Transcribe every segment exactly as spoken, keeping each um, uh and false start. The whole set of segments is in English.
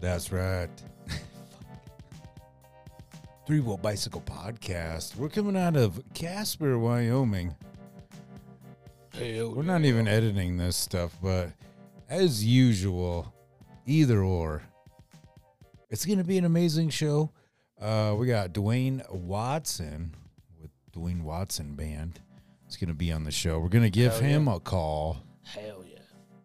That's right. Three Wheel Bicycle Podcast. We're coming out of Casper, Wyoming. Hell We're yeah. not even editing this stuff, but as usual, either or. It's going to be an amazing show. Uh, we got Dwayne Watson with Dwayne Watson Band. It's going to be on the show. We're going to give Hell him yeah. a call. Hell yeah.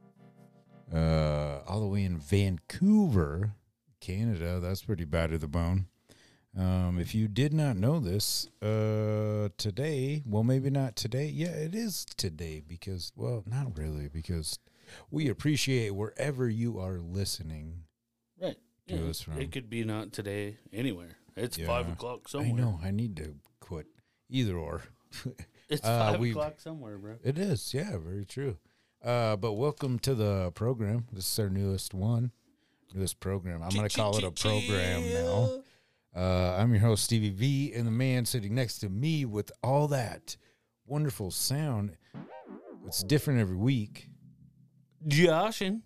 Uh, all the way in Vancouver, Canada. That's pretty bad to the bone. Um, if you did not know this, uh, today, well, maybe not today. Yeah, it is today because, well, not really, because we appreciate wherever you are listening Right. to Yeah, us from. It could be not today anywhere. It's Yeah. five o'clock I somewhere. know. I need to quit either or. It's Uh, five we- o'clock somewhere, bro. It is. Yeah, very true. Uh, but welcome to the program. This is our newest one, newest program. I'm going to call it a program now. Uh, I'm your host, Stevie V, and the man sitting next to me with all that wonderful sound. It's different every week. Joshin.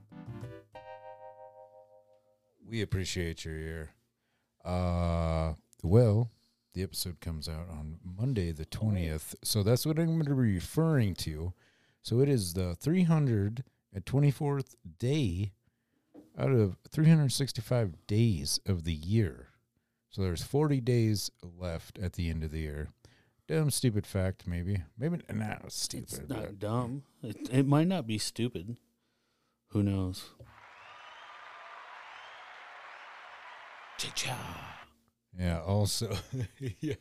We appreciate your ear. Uh, well, the episode comes out on Monday the twentieth, so that's what I'm going to be referring to. So it is the three hundred twenty-fourth day out of three hundred sixty-five days of the year. So there's forty days left at the end of the year. Dumb, stupid fact, maybe. Maybe not stupid. It's but not dumb. It, it might not be stupid. Who knows? Cha-cha. Yeah, also, yeah.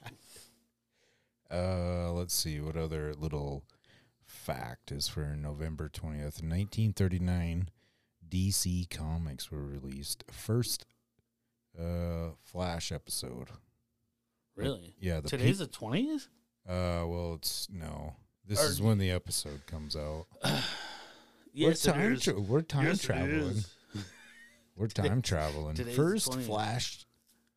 Uh, let's see, what other little fact is for November twentieth. nineteen thirty-nine, D C Comics were released. First uh, Flash episode. Really? Yeah. The Today's pe- the twentieth? Uh, well, it's, no. This Or- is when the episode comes out. Yes, we're it time, is. tra- we're time Yes, it traveling. is. We're time traveling. today's First twentieth. Flash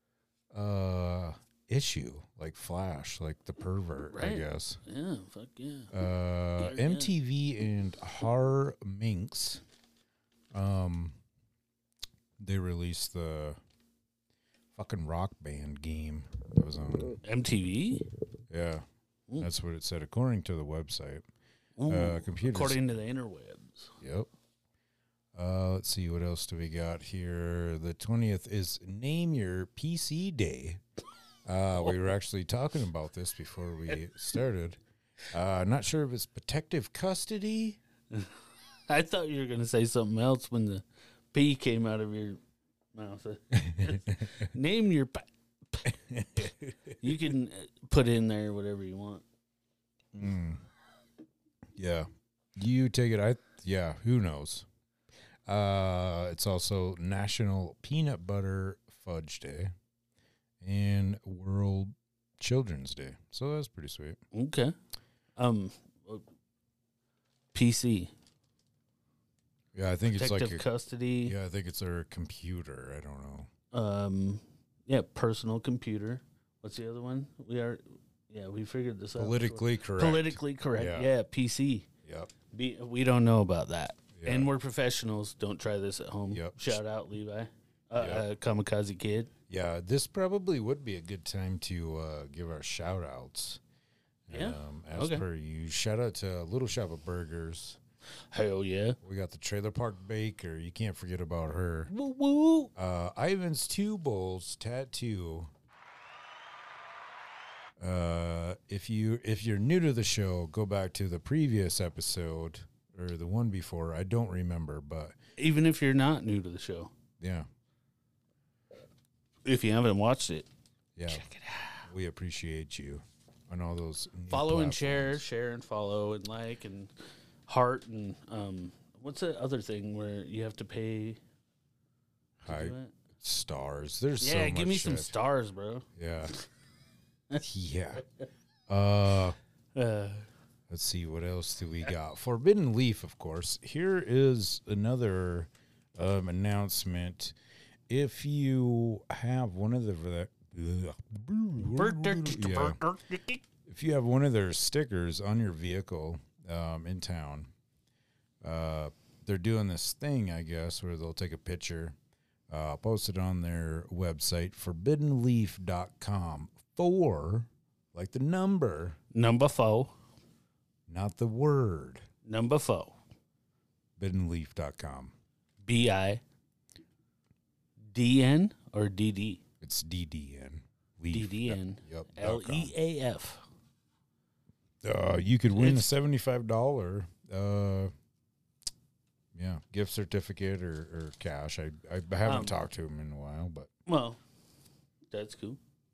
uh, issue, like Flash, like the pervert, I Right. guess. Yeah, fuck yeah. Uh, Yeah, M T V and Har Minx, um, they released the fucking Rock Band game that was on. M T V? Yeah, Ooh. that's what it said according to the website. Ooh, Uh, computers. according to the interwebs. Yep. Uh, let's see, what else do we got here? The twentieth is Name Your P C Day. Uh, we were actually talking about this before we started. Uh, not sure if it's protective custody. I thought you were going to say something else when the P came out of your mouth. Name your... Pa- you can uh, put in there whatever you want. Mm. Yeah. You take it. I yeah, who knows? Uh, it's also National Peanut Butter Fudge Day and World Children's Day. So that's pretty sweet. Okay. Um, uh, P C. Yeah, I think it's Protective like a, custody. yeah, I think it's our computer. I don't know. Um, yeah, personal computer. What's the other one? We are, yeah, we figured this out. Politically correct. Politically correct. Yeah. Yeah, P C. Yep. Be, we don't know about that. Yeah. And we're professionals. Don't try this at home. Yep. Shout out, Levi. Uh, Yep. uh, Kamikaze Kid. Yeah, this probably would be a good time to uh, give our shout outs. Yeah. Um, as Okay. per you. Shout out to Little Shop of Burgers. Hell yeah. We got the Trailer Park Baker. You can't forget about her. Woo woo. Uh, Ivan's Two Bowls Tattoo. Uh, if you if you're new to the show, go back to the previous episode or the one before. I don't remember, but Even if you're not new to the show, yeah, if you haven't watched it, yeah, check it out. we appreciate you on all those. new Follow and share, platforms. share and follow and like and heart and um, what's the other thing where you have to pay? to Hi, do it? stars. There's so Yeah, much give me some shit. stars, bro. Yeah, yeah. Uh. Uh, Let's see, what else do we got? Forbidden Leaf, of course. Here is another um, announcement. If you have one of the... Yeah. If you have one of their stickers on your vehicle um, in town, uh, they're doing this thing, I guess, where they'll take a picture Uh, posted on their website, forbidden leaf dot com. Four, like the number, Number four. not the word. Number four. forbidden leaf dot com. B I D N or D D? It's D D N. D D N. Yep. L E A F. Uh, you could win It's- a seventy-five dollars uh, yeah, gift certificate or, or cash. I, I haven't Um, talked to him in a while, but Well, that's cool.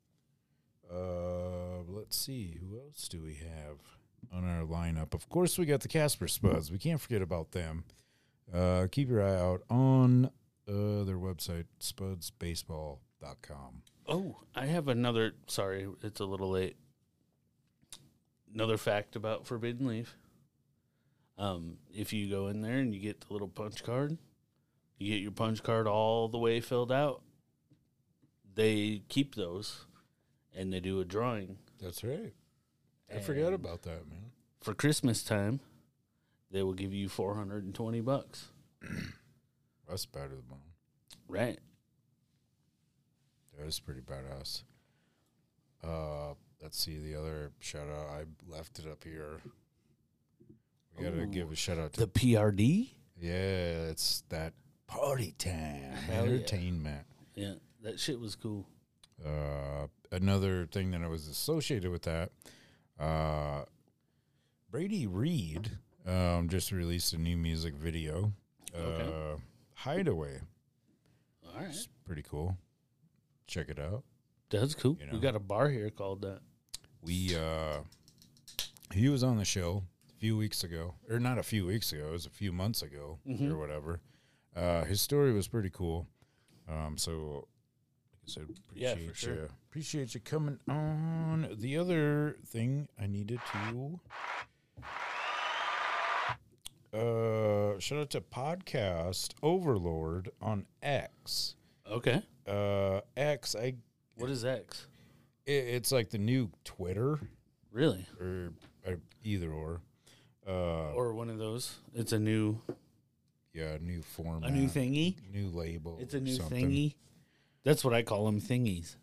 uh, let's see. Who else do we have on our lineup? Of course, we got the Casper Spuds. We can't forget about them. Uh, keep your eye out on uh, their website, spuds baseball dot com. Oh, I have another. Sorry, it's a little late. Another fact about Forbidden Leaf. Um, if you go in there and you get the little punch card, you get your punch card all the way filled out. They keep those, and they do a drawing That's right. I forgot And- about that, man. for Christmas time. They will give you four hundred and twenty bucks. That's better than mine. Right. That is pretty badass. Uh, let's see the other shout out. I left it up here. We gotta Ooh. give a shout out to The P R D. yeah. It's that party time Hell yeah. entertainment. Yeah, that shit was cool. Uh, another thing that was associated with that. Uh, Brady Reed um just released a new music video. Uh, Okay. Hideaway. All right. It's pretty cool. Check it out. That's cool. You We know. got a bar here called that. We uh he was on the show a few weeks ago. Or not a few weeks ago, it was a few months ago Mhm. or whatever. Uh his story was pretty cool. Um so like I said, Yeah, appreciate for sure. you. Appreciate you coming on. The other thing I needed to uh shout out to Podcast Overlord on X. Okay. Uh X I What is X? it, it's like the new Twitter. Really? or, or either or. Uh, Or one of those? It's a new yeah, new format, a new thingy. new label. It's a or new something. thingy. That's what I call them, thingies.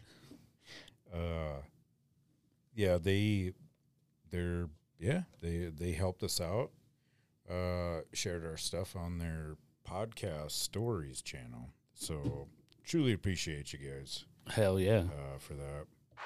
Uh, yeah, they, they're yeah, they they helped us out. Uh, shared our stuff on their podcast stories channel. So truly appreciate you guys Hell yeah. uh, for that.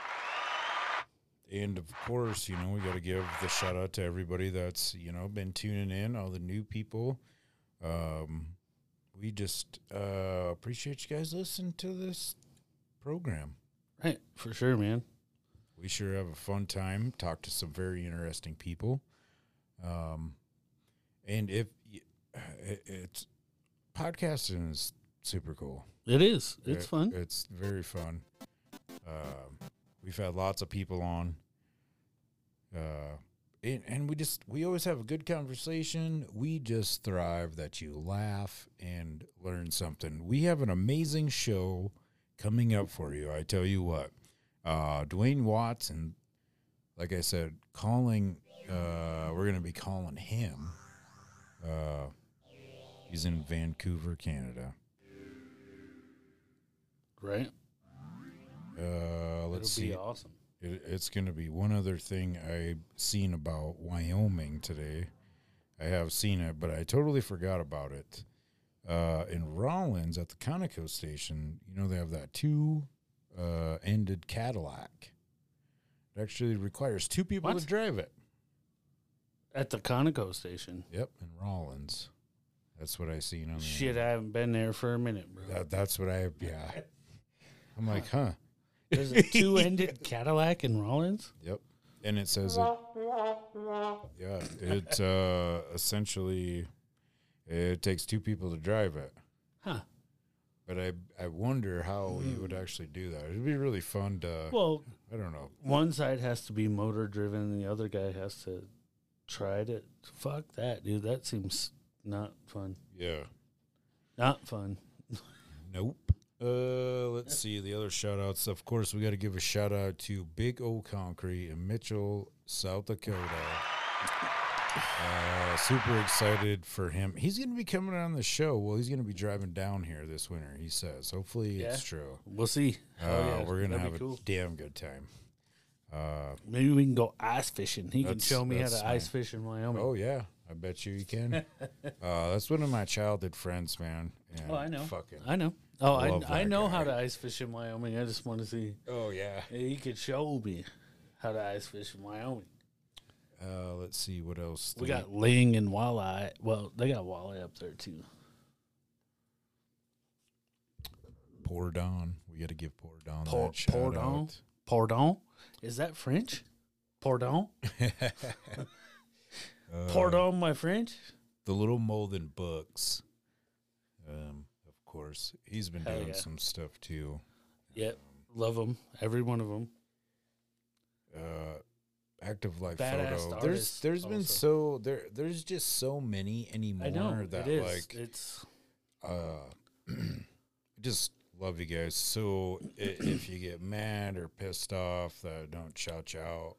And of course, you know, we got to give the shout out to everybody that's, you know, been tuning in, all the new people. Um, we just uh, appreciate you guys listening to this program. Right. For sure, man. We sure have a fun time, talk to some very interesting people. Um, and if y- it, it's podcasting is super cool. It is. It's It- fun. It's very fun. Um, we've had lots of people on. Uh, and, and we just, we always have a good conversation. We just thrive that you laugh and learn something. We have an amazing show coming up for you. I tell you what, uh, Dwayne Watson, like I said, calling, uh, we're going to be calling him. Uh, he's in Vancouver, Canada. Right. Uh, let's It'll see. be awesome. It, it's going to be one other thing I've seen about Wyoming today. I have seen it, but I totally forgot about it. Uh, in Rollins at the Conoco station, you know, they have that two uh, ended Cadillac. It actually requires two people What? to drive it. At the Conoco station. Yep, in Rollins. That's what I seen on the Shit, I haven't been there for a minute, bro. That, that's what I, yeah. I'm like, huh. There's a two-ended Cadillac in Rollins? Yep. And it says it. Yeah, it uh, essentially it takes two people to drive it. Huh. But I I wonder how you would actually do that. It'd be really fun to. Well, I don't know. one side has to be motor driven and the other guy has to try it. Fuck that, dude. That seems not fun. Yeah. Not fun. Nope. Uh, let's see the other shout outs. Of course, we got to give a shout out to Big O Concrete in Mitchell, South Dakota. Uh, super excited for him. He's going to be coming on the show. Well, he's going to be driving down here this winter, he says. Hopefully Yeah. it's true. We'll see. Uh, Oh, yeah. We're going to That'd have be a cool. damn good time. Uh, Maybe we can go ice fishing. He can That's- show me how that's to my- ice fish in Wyoming. oh, yeah. I bet you you can. uh, that's one of my childhood friends, man. And Oh, I know. Fucking. I know. Oh, Love I, I that know guy. how to ice fish in Wyoming. I just want to see. Oh, yeah. He could show me how to ice fish in Wyoming. Uh, let's see what else. We they- got ling and walleye. Well, they got walleye up there too. Poor Don. We got to give Poor Don Pour, that shout pour down. out. Pardon? Is that French? Pardon? Uh, Pardon, my French? The Little Molden Books. Um, of course, he's been Hell doing yeah. some stuff too. Yep. Love them. Every one of them. Uh, Active Life Badass Photo. There's artists there's been also. so there there's just so many anymore I know. that it is. like It's uh just love you guys. So i- if you get mad or pissed off that I don't shout you out,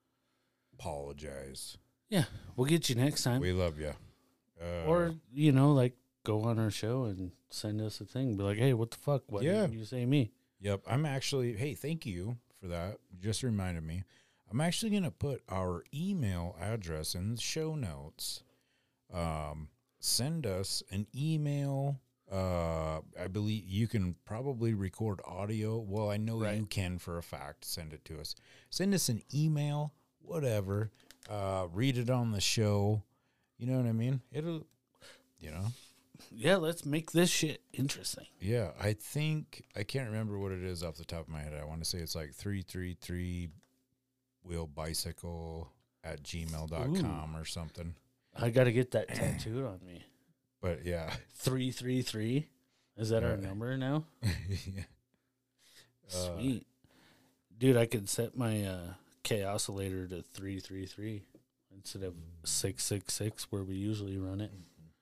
apologize. yeah. We'll get you next time. We love you. Uh, Or, you know, like go on our show and send us a thing. Be like, hey, what the fuck? Why Yeah. didn't you say me? Yep, I'm actually. Hey, thank you for that. You just reminded me. I'm actually gonna put our email address in the show notes. Um, send us an email. Uh, I believe you can probably record audio. Well, I know Right. you can for a fact. Send it to us. Send us an email, whatever. Uh, read it on the show. You know what I mean? It'll, you know. Yeah, let's make this shit interesting. Yeah, I think I can't remember what it is off the top of my head. I want to say it's like three three three wheel bicycle at gmail dot com or something. I got to get that tattooed on me. But yeah. three three three. Is that our Yeah. number now? yeah. Uh, Sweet. Dude, I could set my uh, K oscillator to three three three instead of six six six where we usually run it.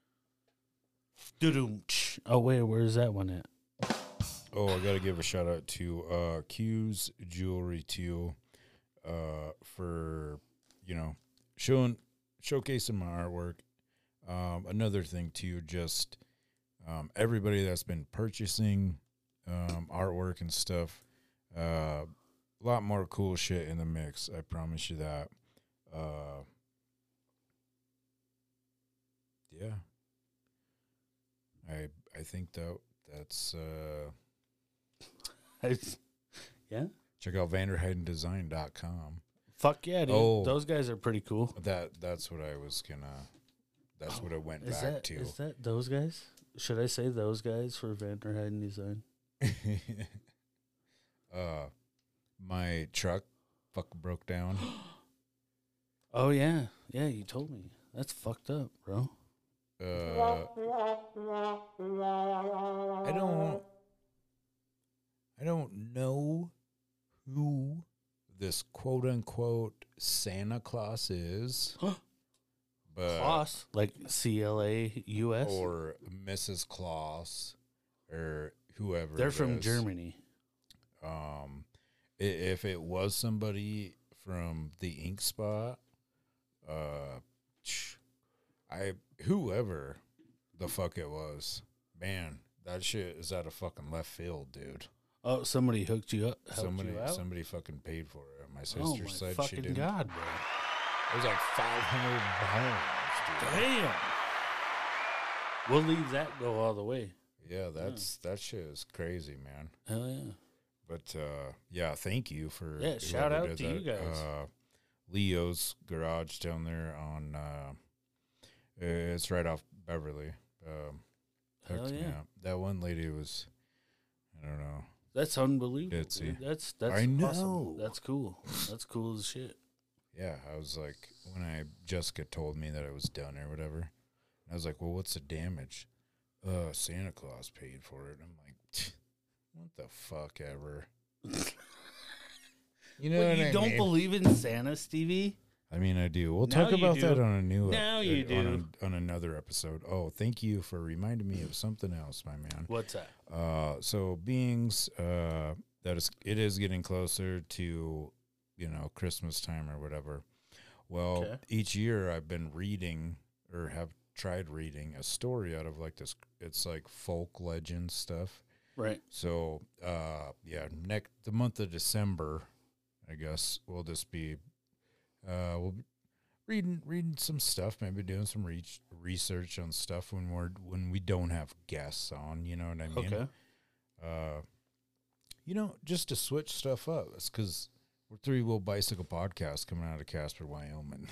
Doo-doom. Oh, wait, where's that one at? Oh, I got to give a shout out to uh, Q's Jewelry too, uh, for you know showing showcasing my artwork. Um, another thing too, just um, everybody that's been purchasing um, artwork and stuff. Uh, a lot more cool shit in the mix. I promise you that. Uh, yeah, I I think that that's. Uh, yeah? Check out vanderheyden design dot com. Fuck yeah, dude. Oh. Those guys are pretty cool. That that's what I was gonna. That's what I went Is back that, to. is that those guys? Should I say those guys for Vanderheiden Design? uh, my truck fucking broke down. Oh, yeah. Yeah, you told me. That's fucked up, bro. Uh, I don't. I don't know who this quote unquote Santa Claus is, but Claus. Like C L A U S? or Missus Claus or whoever. They're it from is. Germany. Um, i- if it was somebody from the Ink Spot, uh, ch- I whoever the fuck it was, man, that shit is out of fucking left field, dude. Oh, somebody hooked you up. Helped Somebody, you out? somebody fucking paid for it. My sister Oh, my said she fucking didn't. God, bro. It was like five hundred dollars, dude. Damn. We'll leave that go all the way. Yeah, that's that shit is crazy, man. Hell yeah. But uh, yeah, thank you for Yeah, shout whoever out did to you that. guys. Uh, Leo's Garage down there on. Uh, it's right off Beverly. Um, Hell hooked me yeah. up. That one lady was, I don't know. That's unbelievable. Ditzy. Dude. That's that's I know. awesome. That's cool. That's cool as shit. Yeah, I was like, when I Jessica told me that it was done or whatever, I was like, well, what's the damage? Uh, Santa Claus paid for it. I'm like, "Tch, what the fuck ever. You know What, what you I don't mean? believe in Santa, Stevie? I mean, I do. We'll Now talk you about do. that on a new Now uh, you on, do. a, on another episode. Oh, thank you for reminding me of something else, my man. What's that? Uh, so beings, uh, that is, it is getting closer to, you know, Christmas time or whatever. Well, Okay. each year I've been reading or have tried reading a story out of like this. It's like folk legend stuff. Right. So, uh, yeah, next the month of December, I guess we'll just be, uh, we'll be reading reading some stuff, maybe doing some re- research on stuff when we're when we don't have guests on. You know what I mean? Okay. Uh, you know, just to switch stuff up. It's because we're Three Wheel Bicycle Podcast coming out of Casper, Wyoming.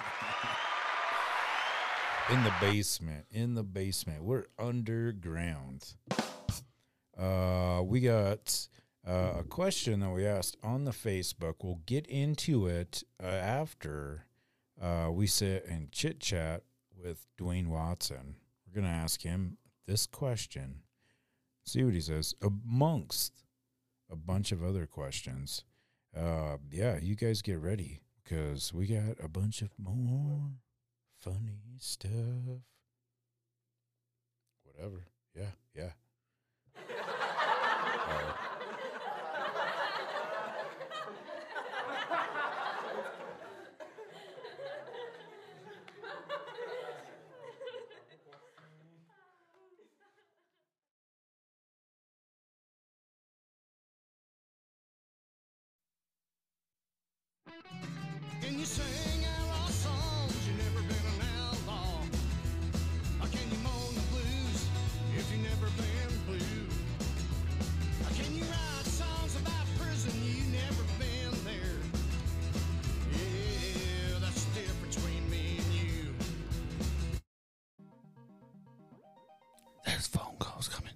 In the basement. In the basement. We're underground. Uh, we got uh, a question that we asked on the Facebook. We'll get into it uh, after uh, we sit and chit chat with Dwayne Watson. We're going to ask him this question. See what he says. Amongst a bunch of other questions. Uh, yeah, you guys get ready because we got a bunch of more funny stuff. Whatever. Yeah, yeah. Uh, Can you sing outlaw songs? You never been an outlaw. Or can you moan the blues if you never been blue? Or can you write songs about prison? You never been there. Yeah, that's the difference between me and you. There's phone calls coming.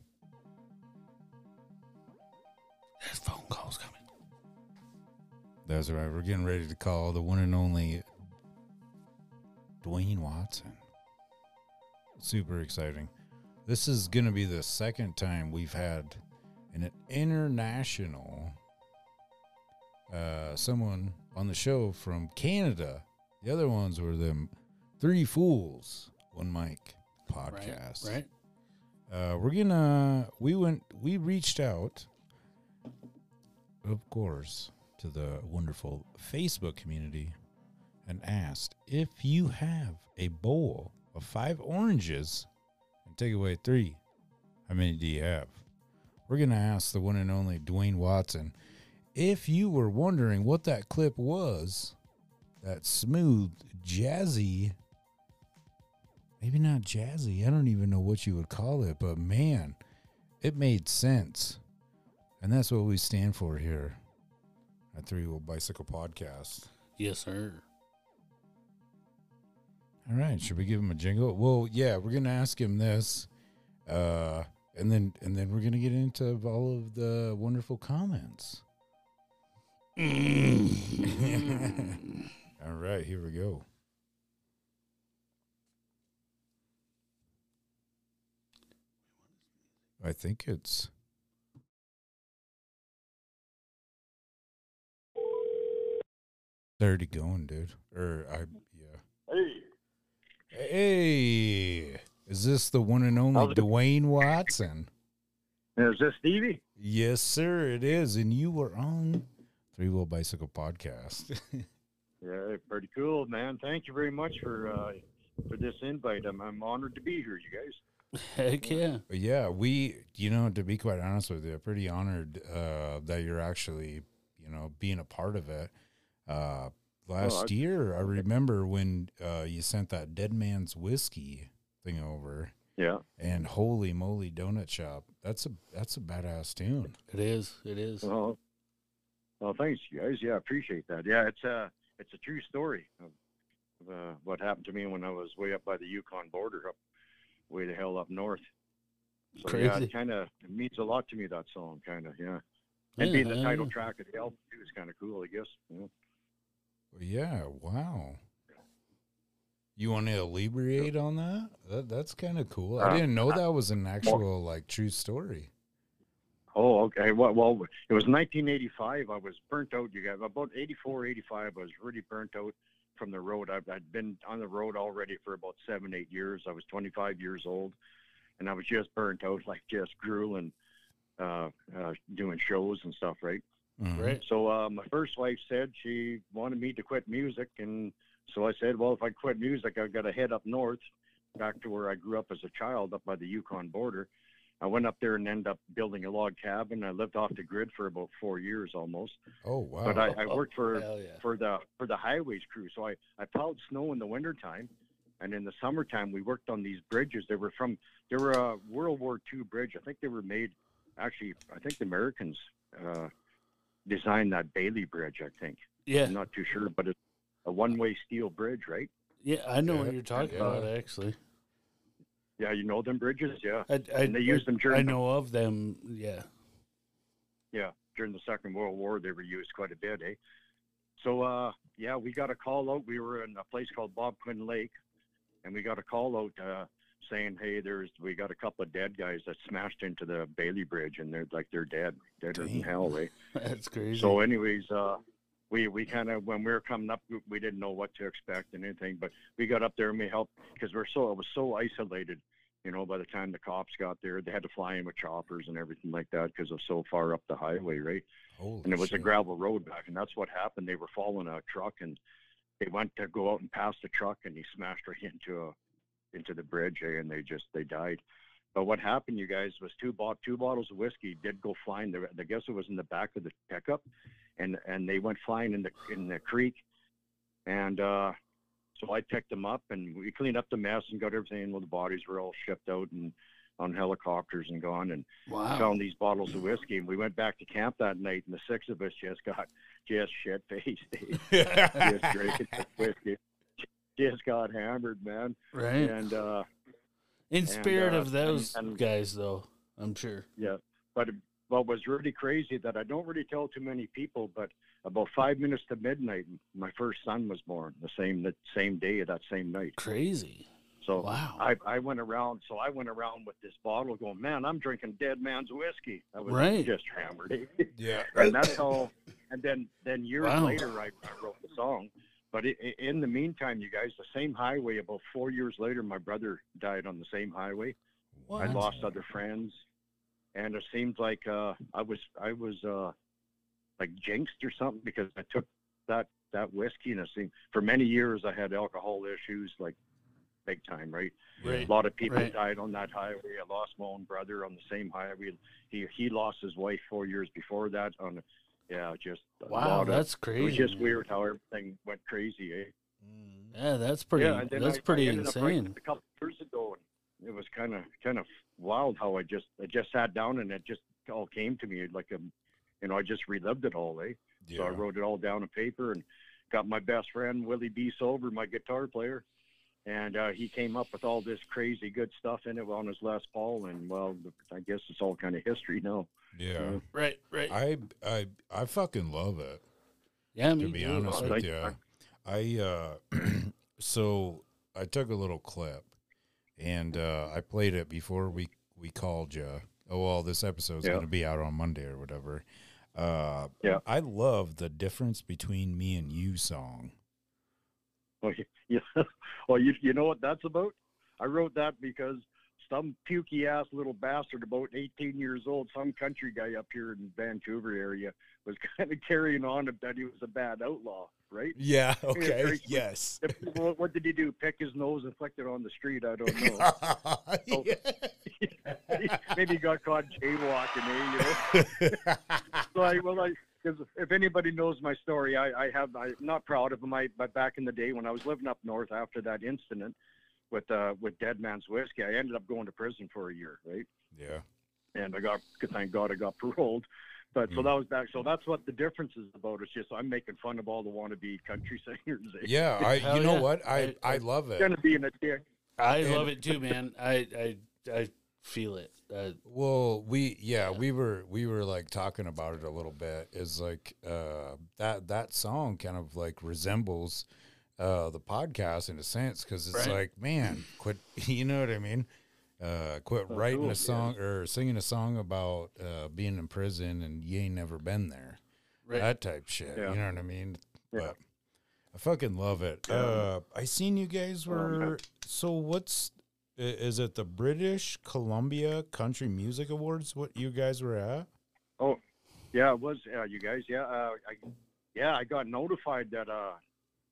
There's phone calls coming. That's right. We're getting ready to call the one and only Dwayne Watson. Super exciting. This is going to be the second time we've had an international uh, someone on the show from Canada. The other ones were them Three Fools, One Mic podcast. Right. right. Uh, we're gonna. We went. We reached out, of course, to the wonderful Facebook community and asked if you have a bowl of five oranges and take away three, how many do you have? We're going to ask the one and only Dwayne Watson. If you were wondering what that clip was, that smooth, jazzy, maybe not jazzy, I don't even know what you would call it, but man, it made sense. And that's what we stand for here at Three Wheel Bicycle Podcast. Yes, sir. All right, should we give him a jingle? Well, yeah, we're gonna ask him this, uh, and then and then we're gonna get into all of the wonderful comments. All right, here we go. I think it's. Already going, dude. Or I, yeah. Hey, Hey, is this the one and only How's it- Dwayne Watson? is this Stevie? Yes, sir, it is. And you were on Three Wheel Bicycle Podcast. Yeah, pretty cool, man. Thank you very much for uh, for this invite. I'm I'm honored to be here, you guys. Heck yeah. But yeah, we, you know, to be quite honest with you, pretty honored uh, that you're actually, you know, being a part of it. Uh, last I- year, I remember when uh, you sent that Dead Man's Whiskey thing over, Yeah. and Holy Moly Donut Shop. That's a that's a badass tune. It is. It is. Well, well, thanks, you guys. Yeah, I appreciate that. Yeah, it's a it's a true story of uh, what happened to me when I was way up by the Yukon border, up way the hell up north. So yeah, Crazy. it kind of it means a lot to me, that song, kind of. Yeah. And being the Yeah, title yeah. track of the album too is kind of cool, I guess. You know? Yeah, wow. You want to elaborate on that? that that's kind of cool. I Uh, didn't know that was an actual like true story. Oh, okay. Well, well, it was nineteen eighty-five. I was burnt out. You guys, about eighty-four, eighty-five. I was really burnt out from the road. I've, I'd been on the road already for about seven, eight years. I was twenty-five years old, and I was just burnt out, like just grueling, uh, uh, doing shows and stuff, right? Mhm. Right. So uh, my first wife said she wanted me to quit music and So I said, well, if I quit music, I've got to head up north, back to where I grew up as a child, up by the Yukon border. I went up there and ended up building a log cabin. I lived off the grid for about four years almost. Oh wow. But I, I worked for Hell yeah. for the for the highways crew. So I, I plowed snow in the wintertime, and in the summertime we worked on these bridges. They were from they were a World War Two bridge. I think they were made actually I think the Americans uh, designed that Bailey Bridge, I think. Yeah. I'm not too sure, but it's a one way steel bridge, right? Yeah, I know Yeah, what you're talking yeah. about, actually. Yeah, you know them bridges, yeah. I, I, And they used them during I the- know of them, yeah. Yeah, during the Second World War, they were used quite a bit, eh? So, uh, yeah, we got a call out. We were in a place called Bob Quinn Lake, and we got a call out uh, saying, "Hey, there's we got a couple of dead guys that smashed into the Bailey Bridge, and they're like they're dead, deader than Damn. hell, eh?" That's crazy. So, anyways, uh, we we kind of when we were coming up, we- we didn't know what to expect and anything, but we got up there and we helped because we're so it was so isolated. You know, by the time the cops got there, they had to fly in with choppers and everything like that because it was so far up the highway, right? Holy And it was shit. a gravel road back, and that's what happened. They were following a truck, and they went to go out and pass the truck, and he smashed right into a into the bridge, eh, and they just they died. But what happened, you guys, was two bought two bottles of whiskey did go flying. The, I guess it was in the back of the pickup, and and they went flying in the in the creek, and uh, so I picked them up, and we cleaned up the mess and got everything. Well, the bodies were all shipped out and on helicopters and gone, and wow. found these bottles of whiskey, and we went back to camp that night, and the six of us just got just shit faced, just drinking the whiskey, just got hammered, man. Right. And uh, In spirit uh, of those and- and- guys, though, I'm sure. yeah, but what was really crazy that I don't really tell too many people, but about five minutes to midnight, my first son was born the same the same day that same night. Crazy. So Wow. I, I went around. So I went around with this bottle, going, man, I'm drinking dead man's whiskey. I was Right. just hammered. Yeah. And that's all. And then, then years Wow. later, I, I wrote the song. But i i in the meantime, you guys, the same highway. About four years later, my brother died on the same highway. I What? lost other friends, and it seemed like uh, I was I was uh, like jinxed or something because I took that that whiskey, and it seemed for many years I had alcohol issues, like big time, right? Right. A lot of people Right. died on that highway. I lost my own brother on the same highway. He he lost his wife four years before that. On, yeah, just a Wow, lot of- that's It crazy. was just man. weird how everything went crazy. Eh? Yeah, that's pretty. yeah, and then that's I, pretty I ended up writing insane. it a couple of years ago, and it was kind of kind of wild how I just I just sat down and it just all came to me like a, you know, I just relived it all. Eh? So I Yeah. wrote it all down on paper and got my best friend Willie B. Silver, my guitar player, and uh, he came up with all this crazy good stuff in it on his Les Paul, and well, I guess it's all kind of history now. Yeah. Right. Right. I I I fucking love it. yeah, me To be too. honest Oh, with thank you, you. I uh, so I took a little clip, and uh, I played it before we we called you. Oh well, this episode's Yeah. going to be out on Monday or whatever. Uh, Yeah. I love the difference between me and you song. Well, you- yeah. Well, you you know what that's about? I wrote that because some pukey ass little bastard, about eighteen years old, some country guy up here in Vancouver area, was kind of carrying on that he was a bad outlaw, right? Yeah. okay, very- Yes. If- what, what did he do? Pick his nose and flicked it on the street? I don't know. Maybe he got caught jaywalking, eh? You know. So I, well, I, because if anybody knows my story, I, I have, I'm not proud of him. I, but back in the day when I was living up north after that incident with, uh, with Dead Man's Whiskey, I ended up going to prison for a year, right? Yeah. And I got, thank God I got paroled. But so Mm. that was back. So that's what the difference is about. It's just I'm making fun of all the wannabe country singers. Eh? Yeah. I. Hell You know yeah. what? I I- I love it. Kind of being a dick. I And- love it too, man. I I I feel it. Uh, Well, we yeah, we were we were like talking about it a little bit. Is like uh, that that song kind of like resembles uh, the podcast in a sense because it's Right. like, man, quit. You know what I mean? Uh, quit Oh, writing cool, a song or singing a song about uh, being in prison and you ain't never been there. right. That type shit. Yeah. You know what I mean? Yeah. But I fucking love it. Yeah. Uh, I seen you guys Oh, man. were so. What's i- is it the British Columbia Country Music Awards? What you guys were at? Oh, yeah, it was. Uh, you guys, yeah, uh, I, yeah, I got notified that uh,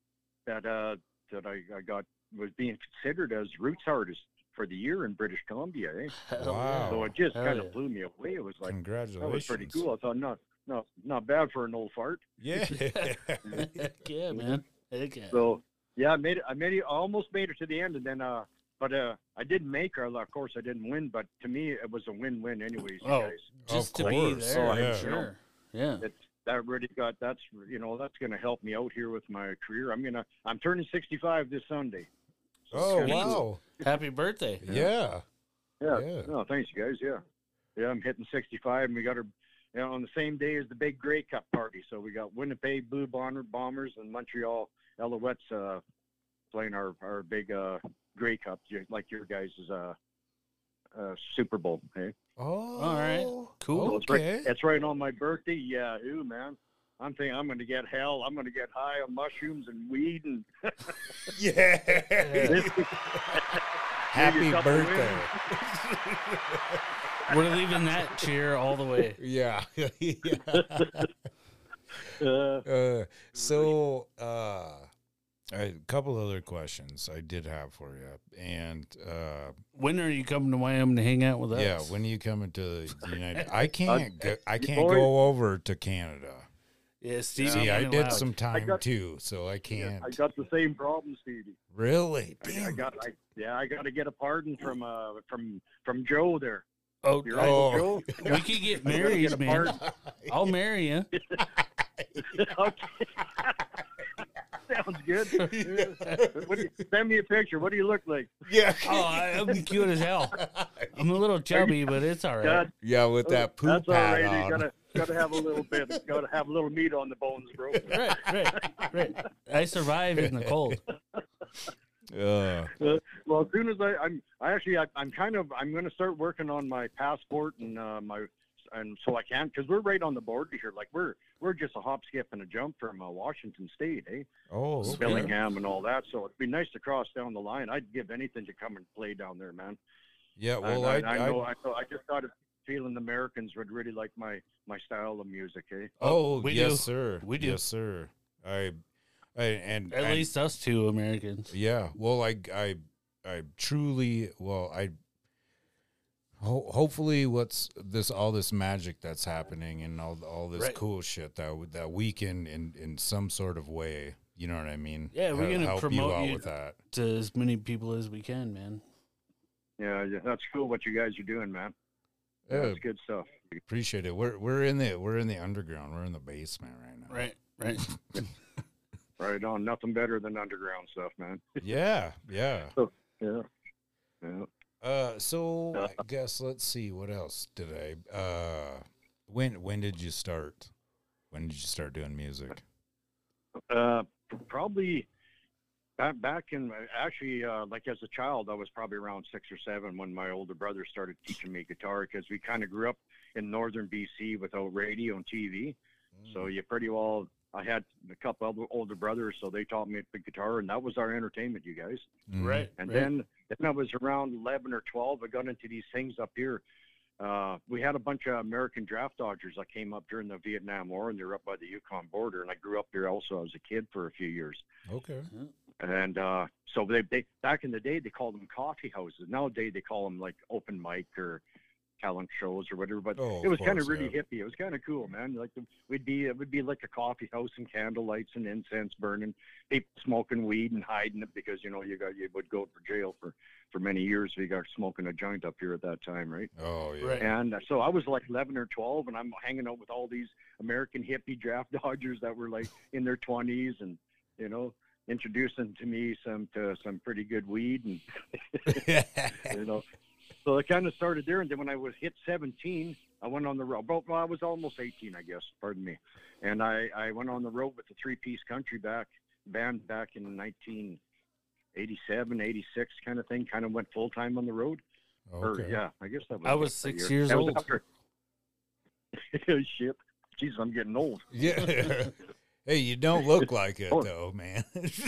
that uh, that I, I got was being considered as Roots Artist for the year in British Columbia. Eh? Hell Wow. So it just Hell kind of yeah. blew me away. It was like Congratulations. that was pretty cool. I thought not not not bad for an old fart. Yeah. Heck yeah, man. Heck yeah. So yeah, I made it. I made it. I almost made it to the end, and then uh, but uh, I didn't make her. Of course, I didn't win. But to me, it was a win-win, anyways. You Oh. guys. Just Of to be course. there, Oh, I'm yeah. sure. Yeah. It's that really got that's you know that's going to help me out here with my career. I'm gonna I'm turning sixty-five this Sunday. So it's Oh, kinda wow. cool. Happy birthday. Yeah. Yeah. Yeah. No, thanks, you guys. Yeah. Yeah, I'm hitting sixty-five, and we got her, you know, on the same day as the big Grey Cup party. So we got Winnipeg Blue Bomber, Bombers and Montreal Alouettes uh, playing our our big uh, Grey Cup, ju- like your guys' uh, uh, Super Bowl. Hey. Oh. All right. Cool. So it's right. Okay. It's right on my birthday. Yeah. Ooh, man. I'm thinking I'm going to get hell. I'm going to get high on mushrooms and weed and Yeah. Happy couple birthday. We're leaving that cheer all the way. Yeah. yeah. uh, Uh, so, uh, a couple other questions I did have for you, and uh, When are you coming to Wyoming to hang out with us? yeah, when are you coming to the United? I can't go. I can't boys- go over to Canada. Yeah, Steve. See, I ain't did allowed. some time got- too, so I can't. I got the same problem, Stevie. Really? I, I Damn. got, I, yeah, I got to get a pardon from uh from from Joe there. Oh, Your Oh. Uncle Joe. we could get I gotta married, get a man. pardon. I'll marry you. Okay. Sounds good. What do you, send me a picture. What do you look like? Yeah. Oh, I- I'm cute as hell. I'm a little chubby, but it's all right. God, Yeah, with that poop that's all pad right. on. You gotta gotta have a little bit. Gotta have a little meat on the bones, bro. Right, right, right. I survive in the cold. Uh, Uh, well, as soon as I, I'm, I actually, I, I'm kind of, I'm going to start working on my passport and uh, my, and so I can, because we're right on the border here. Like we're, we're just a hop, skip, and a jump from uh, Washington State, eh? oh, okay. Bellingham and all that. So it'd be nice to cross down the line. I'd give anything to come and play down there, man. Yeah. I, Well, I, I, I I, know, I, know, I just got a feeling the Americans would really like my, my style of music, eh? oh, We yes, do. sir. We do. Yes, sir. I, I and At and- least us two Americans. Yeah. Well, I, I, I truly, well, I, ho- hopefully what's this, all this magic that's happening and all, all this Right. cool shit that, w- that we can in, in some sort of way, you know what I mean? Yeah, we're Hel- gonna help promote you out you. with that. To as many people as we can, man. Yeah, yeah, that's cool what you guys are doing, man. Yeah, That's good stuff. appreciate it. We're, we're in the, we're in the underground. We're in the basement right now. Right, right. Right on. Nothing better than underground stuff, man. Yeah. Yeah. Yeah. Yeah. Uh, so I guess let's see what else did I. Uh, when when did you start? When did you start doing music? Uh, probably back back in actually, uh, like as a child, I was probably around six or seven when my older brother started teaching me guitar because we kind of grew up in northern B C without radio and T V. So you pretty well. I had a couple other older brothers, so they taught me the guitar, and that was our entertainment, you guys. Mhm. Right. And right. then, then I was around eleven or twelve. I got into these things up here. Uh, we had a bunch of American draft dodgers that came up during the Vietnam War, and they were up by the Yukon border. And I grew up there also as a kid for a few years. Okay. And uh, so they, they back in the day they called them coffee houses. Nowadays they call them like open mic or talent shows or whatever. But Oh, it was of kind of course, really yeah. hippie. It was kind of cool, man. Like the, we'd be it would be like a coffee house and candle lights and incense burning, people smoking weed and hiding it because you know you got you would go for jail for for many years if you got smoking a joint up here at that time, right? Oh yeah. Right. And so I was like eleven or twelve, and I'm hanging out with all these American hippie draft dodgers that were like in their twenties, and you know, introducing to me some to some pretty good weed, and you know, so it kind of started there. And then when I was hit seventeen, I went on the road. Well, I was almost eighteen, I guess. Pardon me. And I I went on the road with the Three Piece Country back band back in nineteen eighty-seven, eighty-six kind of thing. Kind of went full time on the road. Or Okay. yeah, I guess that was. I was that six year. years That was old. after- Shit, Jesus, I'm getting old. Yeah. Hey, you don't look like it Oh. though, man.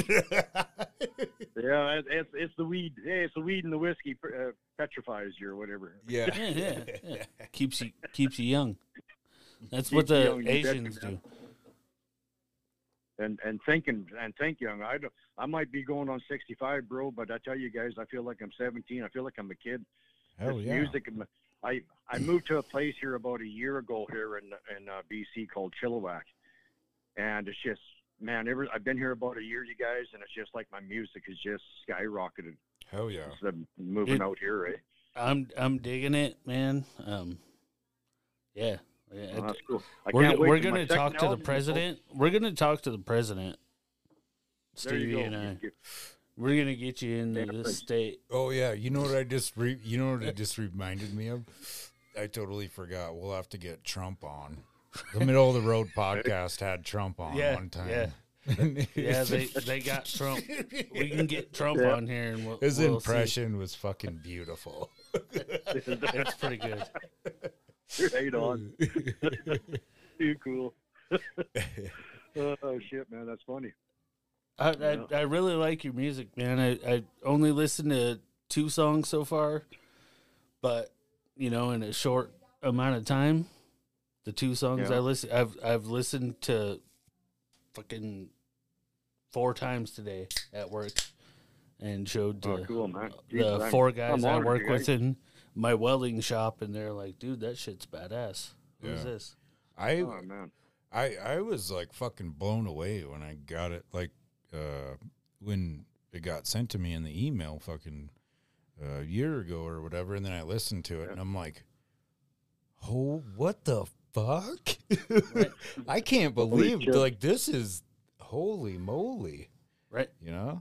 Yeah, it- it's it's the weed. Hey, it's the weed and the whiskey uh, petrifies you or whatever. yeah. Yeah, yeah, yeah. Keeps you keeps you young. That's Keeps what you the young, you betcha, Asians man. do. and and thinking and think young. I don't, I might be going on sixty-five, bro, but I tell you guys, I feel like I'm seventeen. I feel like I'm a kid. Hell This yeah. music. I I moved to a place here about a year ago here in in uh, B C called Chilliwack, and it's just man. Ever I've been here about a year, you guys, and it's just like my music has just skyrocketed Hell yeah. since I'm moving Dude. out here. Right? I'm I'm digging it, man. Um, yeah. yeah Oh, that's cool. I we're can't wait we're for my gonna second talk to the album. president. We're gonna talk to the president, There you Stevie go. and I. You- We're gonna get you into Yeah, the thanks. state. Oh yeah, you know what I just re- you know what it just reminded me of? I totally forgot. We'll have to get Trump on. The Middle of the Road podcast had Trump on Yeah, one time. yeah. Yeah, they they got Trump. We can get Trump Yeah. on here, and we'll, His we'll impression was fucking beautiful. See. It's pretty good. Right on. Too cool. Oh shit, man, that's funny. I, Yeah. I I really like your music, man. I, I only listened to two songs so far, but you know, in a short amount of time, the two songs Yeah. I listen, I've I've listened to fucking four times today at work, and showed Oh, the, cool, man. the Jesus, I'm- four guys I'm I honored, work you with guys. in my welding shop, and they're like, "Dude, that shit's badass. Who's Yeah. this?" I Oh man. I I was like fucking blown away when I got it. Like uh, when it got sent to me in the email, fucking uh, a year ago or whatever, and then I listened to it, and I'm like, "Oh, what the fuck? I can't believe shit. like this is holy moly!" Right? You know?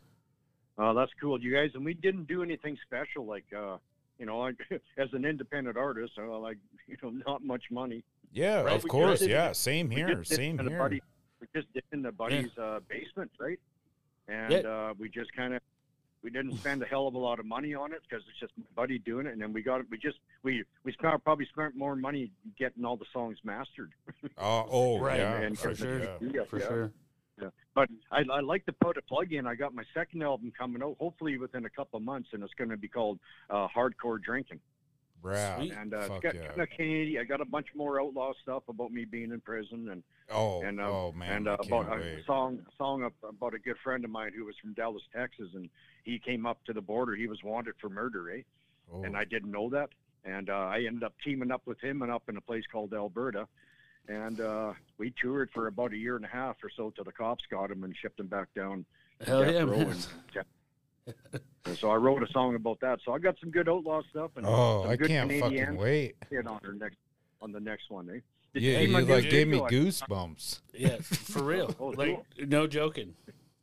Oh, that's cool, you guys. And we didn't do anything special, like uh, you know, like as an independent artist, uh, like you know, not much money. Yeah, Right, of we course. just did- Yeah, same We here. just did it Same in a here. buddy- we just did it in the buddy's uh, basement, right? And Yeah. uh, we just kind of we didn't spend a hell of a lot of money on it because it's just my buddy doing it, and then we got it. We just we we spent, probably spent more money getting all the songs mastered. Uh, oh, Right, yeah, and for for sure, yeah. Yeah, for yeah. sure. But I, I like to put a plug in. I got my second album coming out, hopefully within a couple of months, and it's going to be called uh, Hardcore Drinking. Brad. Sweet. And uh, Fuck it's got yeah. kind of Canadian. I got a bunch more outlaw stuff about me being in prison, and Oh, and uh, oh man, and I uh, can't about a wait. song song up about a good friend of mine who was from Dallas, Texas, and he came up to the border. He was wanted for murder, eh? Oh. And I didn't know that. And uh, I ended up teaming up with him and up in a place called Alberta. And uh, we toured for about a year and a half or so till the cops got him and shipped him back down. to Hell death yeah, row man. and- and so I wrote a song about that. So I got some good outlaw stuff and Oh, some I good can't Canadian fucking wait. shit on the next on the next one, eh? Did Yeah, see you my new like gave me video? I- goosebumps. Yeah, for real. Oh, Like, no joking.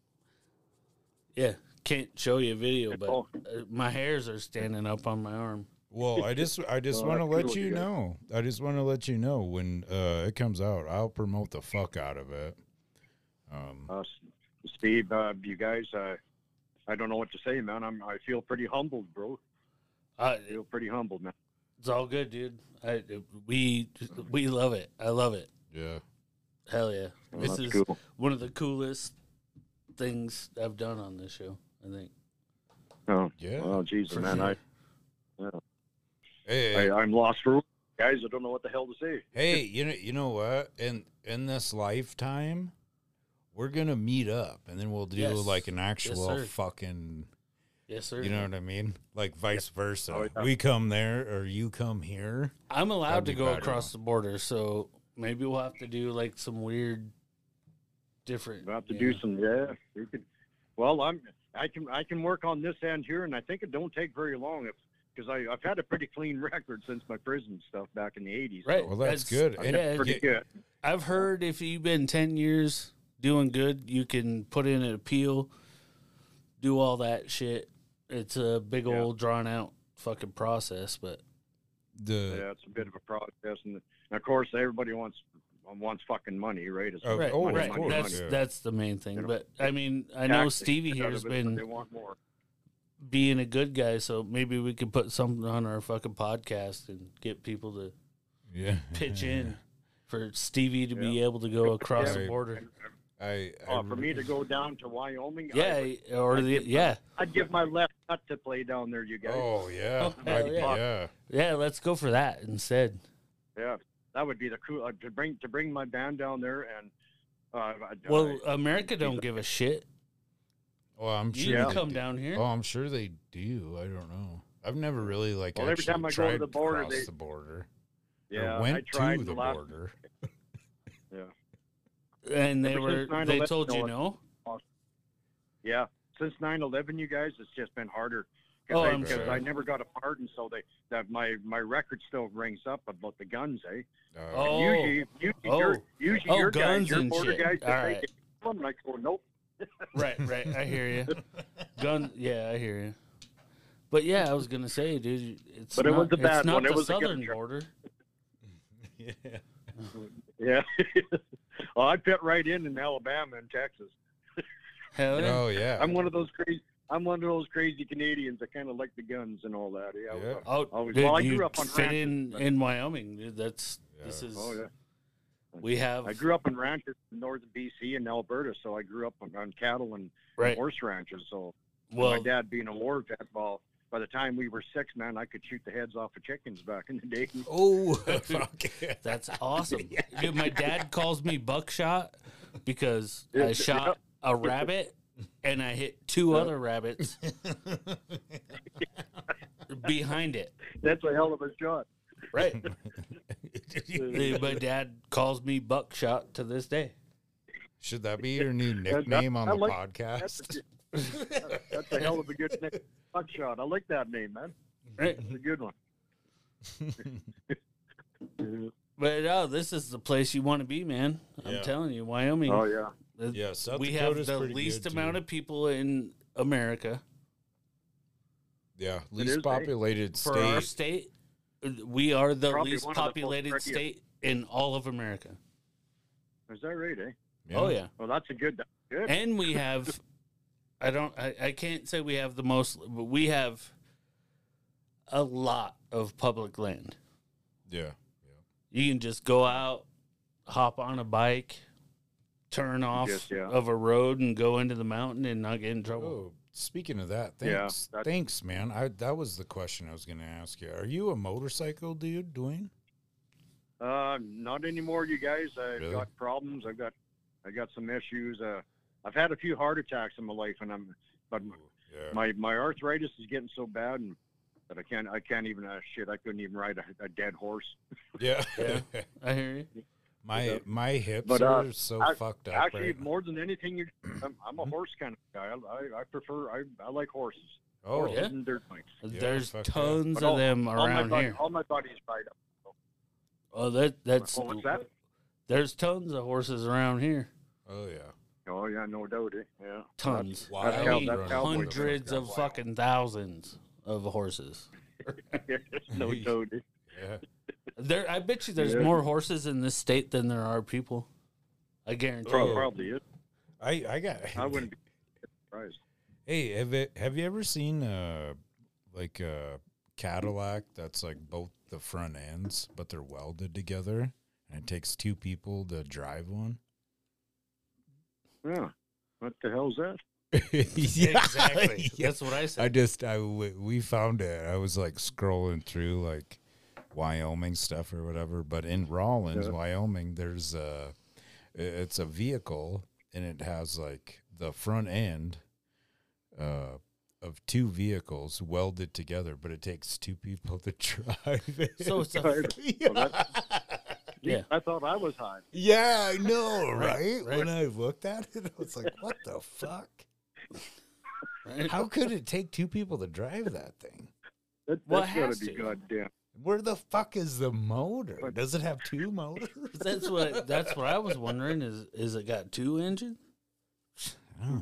Yeah, can't show you a video, but Oh. uh, my hairs are standing up on my arm. Well, I just I just Oh, want to that's let cool, you you guys. know. I just want to let you know when uh, it comes out, I'll promote the fuck out of it. Um, Uh, S- Steve, uh, you guys, uh, I don't know what to say, man. I'm I feel pretty humbled, bro. Uh, I feel pretty humbled, man. it's all good, dude. I, we we love it. I love it. yeah. Hell yeah. Well, This that's is cool. one of the coolest things I've done on this show, I think. Oh, Yeah. well, Jesus, For man, sure. I, Hey, I I'm lost for guys. I don't know what the hell to say. hey, you know you know what? In in this lifetime, we're gonna meet up, and then we'll do Yes. like an actual sir. fucking. Yes, sir. You know what I mean? Like vice versa. Oh, yeah. We come there, or you come here. I'm allowed That'd to be go better. across the border, so maybe we'll have to do like some weird, different. We have to yeah. do some. Yeah, we could. Well, I'm. I can. I can work on this end here, and I think it don't take very long. If because I I've had a pretty clean record since my prison stuff back in the eighties. Right. Well, that's, That's- good. I'm And yeah, pretty you- good. I've heard if you've been ten years doing good, you can put in an appeal, do all that shit. It's a big Yeah. old drawn out fucking process, but the Yeah, it's a bit of a process, and, and of course everybody wants wants fucking money, right? It's Oh, right, oh, of right. course, that's yeah. that's the main thing. You know, but I mean, I know taxing Stevie out here of has it, but They been want more. being a good guy, so maybe we could put something on our fucking podcast and get people to yeah pitch in for Stevie to be Yeah. able to go across the Right. border. I, I Uh, for me to go down to Wyoming, I Yeah, would, or I'd the give my- yeah, I'd give my left nut to play down there, you guys. Oh yeah, Oh, hell I- yeah. yeah. yeah. Let's go for that instead. Yeah, that would be the cool uh, to bring to bring my band down there and Uh, I, Well, I, America don't give a shit. Oh, I'm You sure. can they come do. down here. Oh, I'm sure they do. I don't know. I've never really like Well, every actually time I go to tried the border, cross they- the border. yeah, or went I tried to the last, border. Yeah, And they Ever were since nine they eleven, told you no, no. yeah. Since nine eleven, you guys, it's just been harder. Oh, I, I'm because sure. I never got a pardon, so they that my my record still rings up about the guns, eh? Uh, Oh. Usually, usually, Oh. your, usually Oh, your guns guys, your and border shit. guys, All they right. take them, and I go, nope. Right, right. I hear you. Gun. Yeah, I hear you. But yeah, I was gonna say, dude, it's But it not, was a bad it's not one. It the was a good southern trip. border. yeah. Yeah. Well, I fit right in in Alabama and Texas. Hell yeah. Oh yeah. I'm one of those crazy. I'm one of those crazy Canadians that kind of like the guns and all that. Yeah. Yeah. Oh, Always- dude, well, I you grew up on fit ranches, in but- in Wyoming. Dude, that's this Yeah. is. Oh yeah. We have I grew up in ranches in northern B C and Alberta, so I grew up on, on cattle and right. horse ranches. So Well, my dad being a war vet, well, by the time we were six, man, I could shoot the heads off of chickens back in the day. Oh, fuck yeah. that's awesome. Dude, my dad calls me buckshot because I Yeah. shot a rabbit and I hit two other rabbits behind it. That's a hell of a shot. Right. My dad calls me buckshot to this day. Should that be your new that- nickname on I the like- That's podcast? a, that's a hell of a good name. Buckshot. I like that name, man. Right. It's a good one. But no, this is the place you want to be, man. I'm Yeah. telling you, Wyoming. Oh yeah. uh, Yeah, South we Dakota's have the pretty least good, amount too. of people in America Yeah, is, least eh? populated for state. our state. We are the Probably least one of the most populated prettiest. state in all of America. Is that right, eh? Oh yeah, Well, that's a good. That's good. and we have. I don't. I, I can't say we have the most, but we have a lot of public land. Yeah. You can just go out, hop on a bike, turn off Yes, yeah. of a road, and go into the mountain and not get in trouble. Oh, speaking of that, Yeah, thanks, that- thanks, man. I that was the question I was going to ask you. Are you a motorcycle dude, Dwayne? Uh, not anymore, you guys. I've Really? got problems. I've got, I got some issues. Uh, I've had a few heart attacks in my life, and I'm, but Yeah. my my arthritis is getting so bad, and that I can't, I can't even. Uh, shit, I couldn't even ride a, a dead horse. yeah. Yeah. I hear you. my my hips But, uh, are so I- fucked up. Actually, right now. more than anything, you, I'm, I'm a Mhm. horse kind of guy. I, I, I prefer, I, I like horses. Oh, Horses yeah? and dirt bikes. Yeah, There's fuck yeah. tons But of all- them All my, around bud- here. all my buddies ride up. Oh, that that's Oh, what's that? there's tons of horses around here. oh yeah. Oh yeah, no doubt. Eh? Yeah, Tons. Wild I cow- mean, that's cowboy hundreds stuff. of fucking thousands of horses. no doubt. Eh? Yeah. There, I bet you there's Yeah. more horses in this state than there are people. I guarantee. Pro- you. Probably is. I I got. I wouldn't be surprised. Hey, have it, have you ever seen uh like a Cadillac that's like both the front ends, but they're welded together, and it takes two people to drive one? Yeah. What the hell's that? yeah, Exactly. yeah. That's what I I said. just I w- we found it. I was like scrolling through like Wyoming stuff or whatever, but in Rawlins, Yeah. Wyoming, there's a i- it's a vehicle and it has like the front end uh of two vehicles welded together, but it takes two people to drive it. So it's a yeah. yeah. I thought I was high. Yeah, I know, right? right. When I looked at it, I was like, what the fuck? Right? How could it take two people to drive that thing? That, Well, that's it gotta has be to. goddamn. Where the fuck is the motor? Does it have two motors? That's what that's what I was wondering. Is is it got two engines? Oh,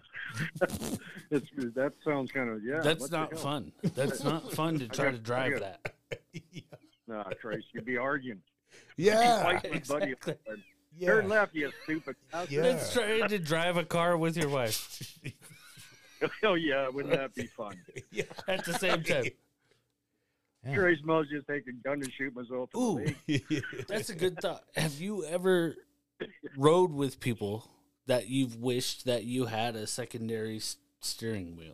It's, that sounds kind of yeah. That's what the not hell? fun. That's not fun to try got- to I drive got- that. Nah, Trace, you'd be arguing. yeah, Fighting with buddy. exactly. Turn yeah. left, you stupid. bastard. Yeah. It's trying to drive a car with your wife Oh yeah, wouldn't that be fun? yeah. at the same time. Yeah. Trace must just take a gun and shoot myself. in the Ooh, leg. that's a good thought. Have you ever rode with people that you've wished that you had a secondary s- steering wheel?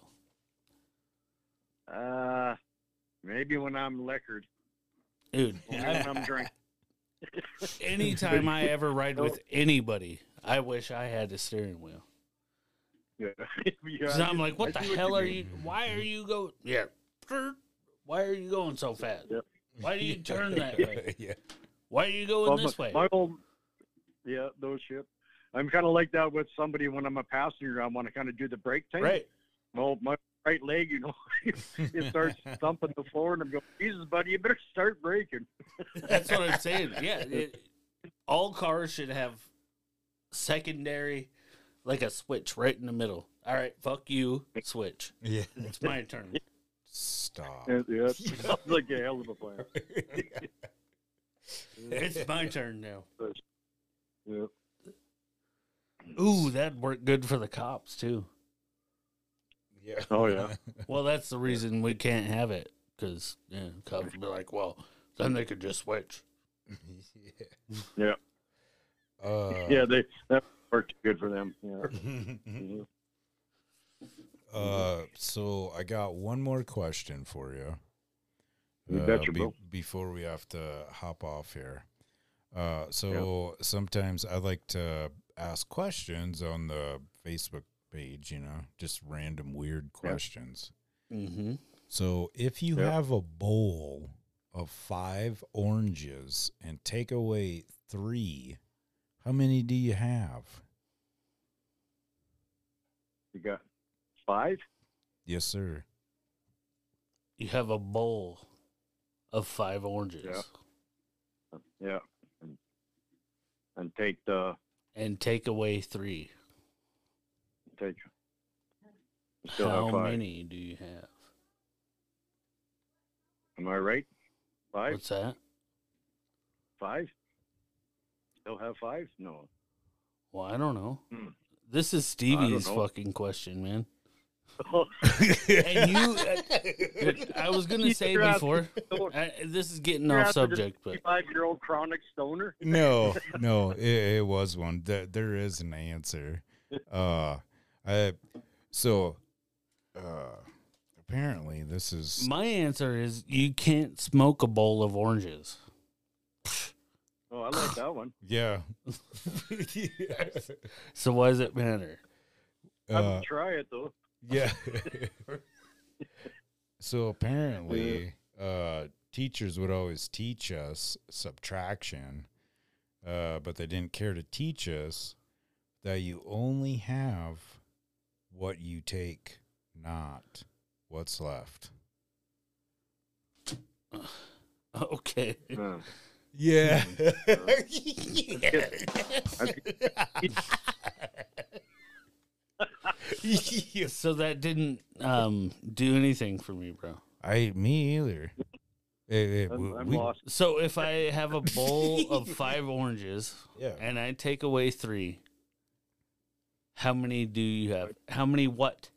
Uh, maybe when I'm liquored. Dude, Only I- when I'm drinking. anytime I ever ride with anybody, I wish I had a steering wheel. Yeah. yeah So I'm like, what I the see hell are mean. you? Why are you going? Yeah. Why are you going so fast? Yep. Why do you turn that way? yeah. Why are you going Well, this my, way? my old, yeah, those shit. I'm kind of like that with somebody when I'm a passenger. I want to kind of do the brake thing. Right. Well, my right leg, you know, it starts thumping the floor, and I'm going, Jesus, buddy, you better start braking. That's what I'm saying. Yeah. It, all cars should have secondary, like a switch right in the middle. All right, fuck you, switch. Yeah. It's my turn. Stop. Yeah, yeah, it sounds like a hell of a plan. It's my turn now. Yeah. Ooh, that'd work good for the cops too. Yeah. Oh, yeah. Well, that's the reason we can't have it, because yeah, cops would be like, well, then they could just switch. Yeah. Uh, Yeah, they that worked good for them. Yeah. Mhm. uh, so I got one more question for you. You uh, betcha, be- bro. Before we have to hop off here. Uh, so sometimes I like to ask questions on the Facebook page, you know, just random weird questions. Mm-hmm. So if you Yeah. have a bowl of five oranges and take away three, how many do you have? You got five? Yes, sir. You have a bowl of five oranges Yeah. Yeah. And, and take the and take away three. take. you Still How have five. many do you have? Am I right? Five? What's that? Five? Still have five? No. Well, I don't know. Hmm. This is Stevie's know. fucking question, man. And you, uh, I was gonna say You're before, asking- I, this is getting You're off asking a subject, but Five-year-old chronic stoner. No, no, it, it was one. There, there is an answer. Uh, I so uh, apparently this is my answer is you can't smoke a bowl of oranges. Oh, I like that one. yeah. So why does it matter? I uh, would try it though. yeah. So apparently, uh, teachers would always teach us subtraction, uh, but they didn't care to teach us that you only have what you take, not what's left. Okay. Uh, Yeah. So that didn't um, do anything for me, bro. I me either. Hey, hey, I'm, we- I'm we- lost. So if I have a bowl of five oranges Yeah. and I take away three, how many do you have? How many what?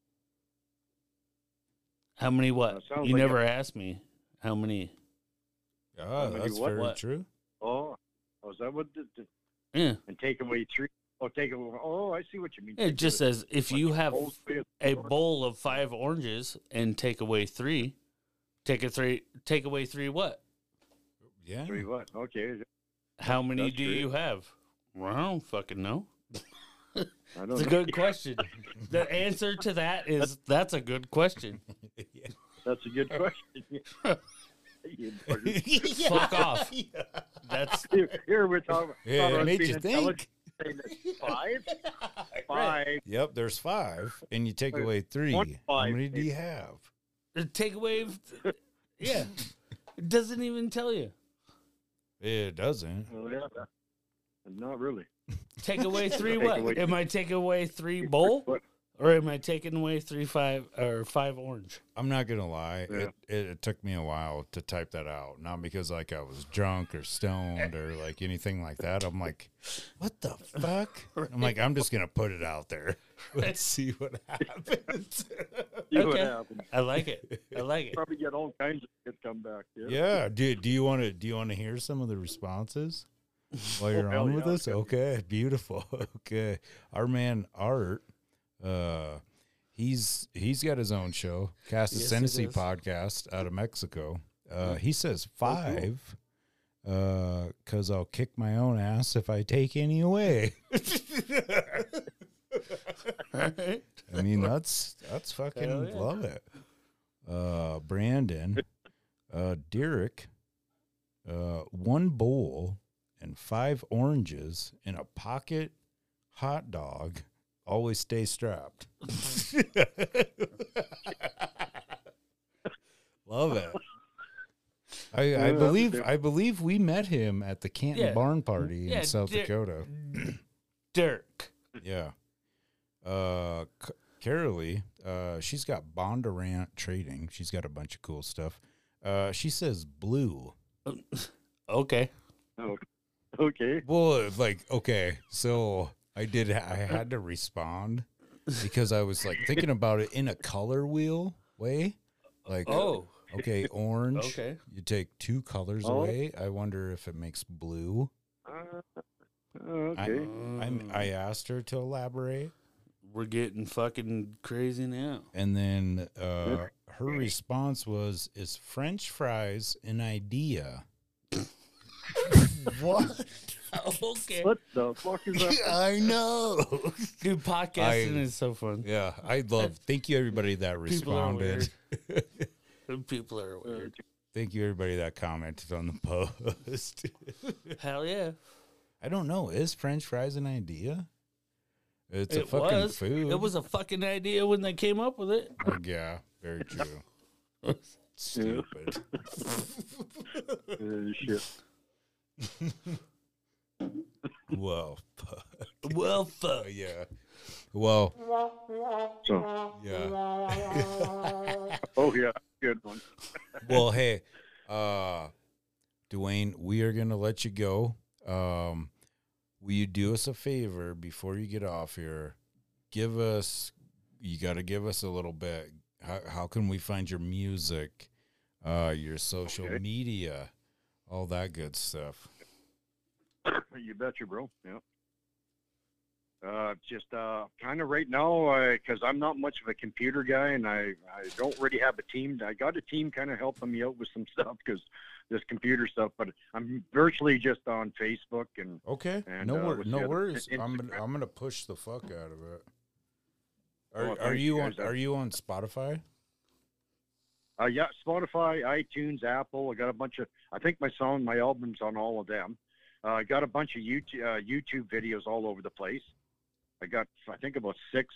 How many what? That sounds You like never asked me how many. Ah, many that's what? very What? true. Oh, oh, is that what? The, the, Yeah. and take away three. Oh, take away. Oh, I see what you mean. It just says if Like you have old way of- a bowl of five oranges and take away three, take a three, take away three what? Yeah. Three what? Okay, How many That's do true. you have? Well, I don't fucking know. I don't It's a know. good question. The answer to that is that's a good question. That's a good question. You bugger. Fuck off. That's here, here we're talking. Yeah, talking it about made being you intelligent, think. saying that Five, five. Yep, there's five, and you take There's away three. How twenty-five, many do maybe. you have? the takeaway. of- Yeah, it doesn't even tell you. It doesn't. Well, yeah, that- not really. Take away three. Take What? away- Am I taking away three bowl, What? or am I taking away three five or five orange? I'm not gonna lie. Yeah. It, it it took me a while to type that out. Not because like I was drunk or stoned or like anything like that. I'm like, what the fuck? I'm like, I'm just gonna put it out there. Let's see what happens. See what Okay. happens. I like it. I like it. Probably get all kinds of shit come back. Yeah. Yeah. Do do you want to do you want to hear some of the responses while you're hell on with yeah, us? okay. Okay. Beautiful. Okay. Our man Art. Uh, he's he's got his own show, Cast Yes, he Tennessee does. podcast out of Mexico. Uh, he says five Uh, cause I'll kick my own ass if I take any away. Right? I mean, that's that's Hell fucking yeah. love it. Uh, Brandon, uh, Derek, uh, one bowl and five oranges in a pocket hot dog. Always stay strapped. Love it. I, I Yeah, believe that was I believe we met him at the Canton Yeah. Barn Party Yeah, in South Der- Dakota. Dirk. Yeah. Uh, C- Carolee, uh, she's got Bondurant Trading. She's got a bunch of cool stuff. Uh, she says blue. Okay. Oh, okay. Well, like, okay, so I did, I had to respond because I was like thinking about it in a color wheel way. Like, Oh. okay, orange. Okay. You take two colors Oh. away. I wonder if it makes blue. Uh, okay. I, I'm, I asked her to elaborate. We're getting fucking crazy now. And then uh, her response was, "Is French fries an idea?" What? Okay. What the fuck is that? I know. Dude, podcasting I- is so fun. Yeah, I love. Thank you, everybody that People are responded. weird. People are weird. Thank you, everybody that commented on the post. Hell yeah. I don't know. Is French fries an idea? It's a It fucking was. food. It was a fucking idea when they came up with it. Oh, yeah, very true. Stupid. Uh, shit. Whoa. Well, fuck. Uh, yeah. Well, So, yeah. oh yeah, good one. Well, hey, uh, Dwayne, we are gonna let you go. Um, will you do us a favor before you get off here? Give us, you got to give us a little bit. How, how can we find your music, uh, your social Okay. media, all that good stuff? You betcha, bro. Yeah. Uh, just uh, kind of right now, because I'm not much of a computer guy, and I, I don't really have a team. I got a team kind of helping me out with some stuff because this computer stuff, but I'm virtually just on Facebook and Okay, And, no uh, wor- what's no the other- worries. I'm gonna, Instagram. I'm gonna push the fuck out of it. Are, Oh, are thank you you, on? guys. Are you on Spotify? uh, yeah, Spotify, iTunes, Apple. I got a bunch of. I think my song, my album's on all of them. Uh, I got a bunch of YouTube, uh, YouTube videos all over the place. I got, I think, about six,